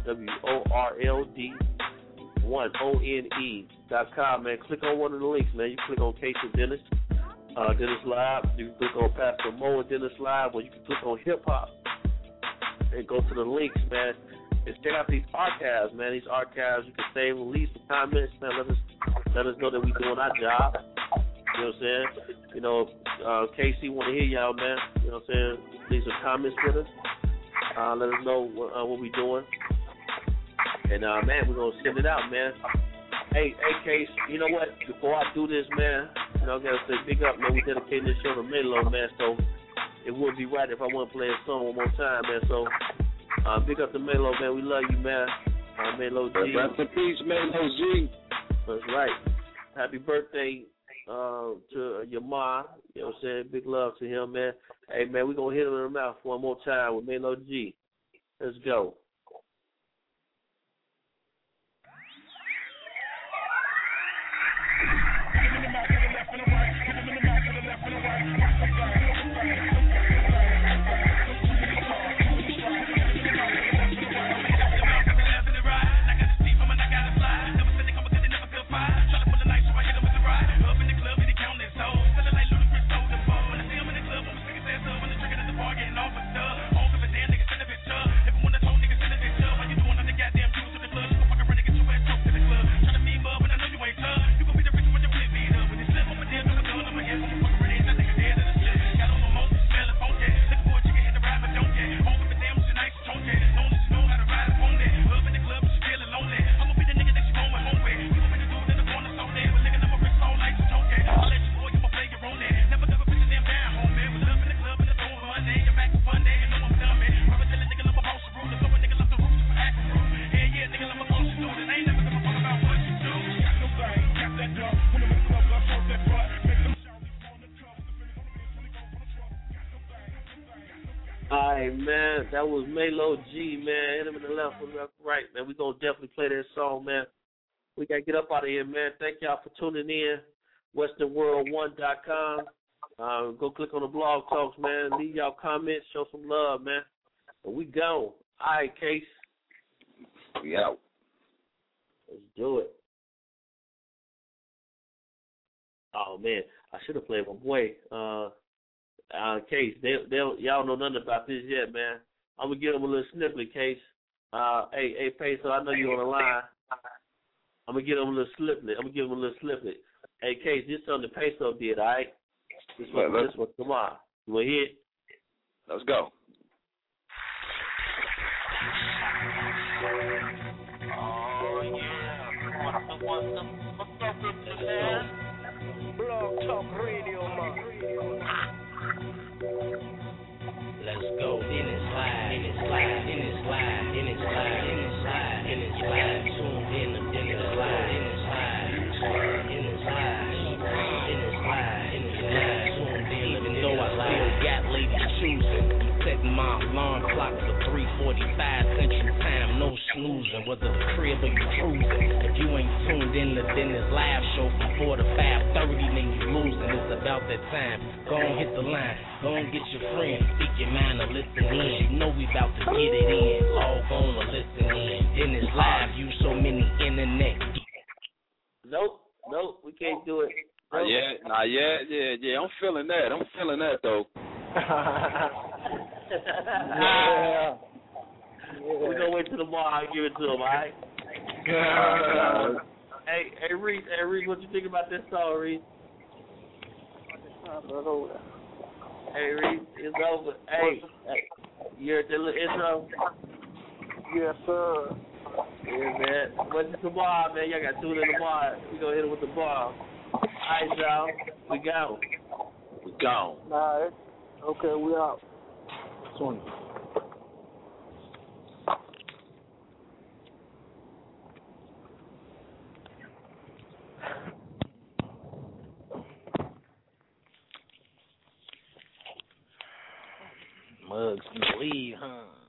WORLD1ONE.com, man. Click on one of the links, man. You click on Case of Dennis, Dennis Live. You can click on Pastor Mo and Dennis Live, or you can click on Hip Hop and go to the links, man. And check out these archives, man. These archives, you can save and leave some comments, man. Let us know that we're doing our job. You know what I'm saying? You know, KC want to hear y'all, man. You know what I'm saying? Leave some comments with us. Let us know what we doing. And, man, we're going to send it out, man. Hey, Case, you know what? Before I do this, man, you know, I got to say big up, man. We dedicated this show to Melo, man. So it would be right if I want to play a song one more time, man. So big up to Melo, man. We love you, man. Melo G. Rest in peace, Melo G. That's right. Happy birthday to your ma. You know what I'm saying? Big love to him, man. Hey, man, we're going to hit him in the mouth one more time with Melo G. Let's go. Man, that was Melo G, man. Hit him in the left and left, right, man. We're going to definitely play that song, man. We got to get up out of here, man. Thank y'all for tuning in. WesternWorld1.com. Go click on the blog talks, man. Leave y'all comments. Show some love, man. And we gone. All right, Case. We out. Let's do it. Oh, man. I should have played my boy. Case, y'all know nothing about this yet, man. I'm gonna give them a little snippet, Case. Hey, Peso, I know you're on the line. I'm gonna give them a little snippet. Hey, Case, this is something Peso did, all right? This one, come on. You wanna hear it? Let's go. Oh yeah. What's up with you, man? Blog Talk Radio, man. Let's go. In it slide, tuned in the slide, tuned in. Even though I still got ladies choosing, setting my alarm clock for 3:45 Central Time, no snoozing. Whether the crib or you cruising, if you ain't tuned in to Dennis live show from 4 to 5:30, then you losing. It's about that time. Go on, hit the line. Go on, get your friends. Speak your mind or listen in. You know we about to get it in. Log on or listen in. Dennis live, use so many internet. Nope, we can't do it. Nope. Yeah. I'm feeling that though. We're going to wait till tomorrow and give it to him, all right? Hey, Reese, what you think about this song, Reese? Hey, Reese, it's over. Hey, you heard that little intro? Yes, sir. Yeah, man. What's it tomorrow, man? Y'all got tune in tomorrow. We gonna hit it with the bar. All right, y'all. We gone. We gone. All right. Okay, we out. 20. Mugs, you leave, huh?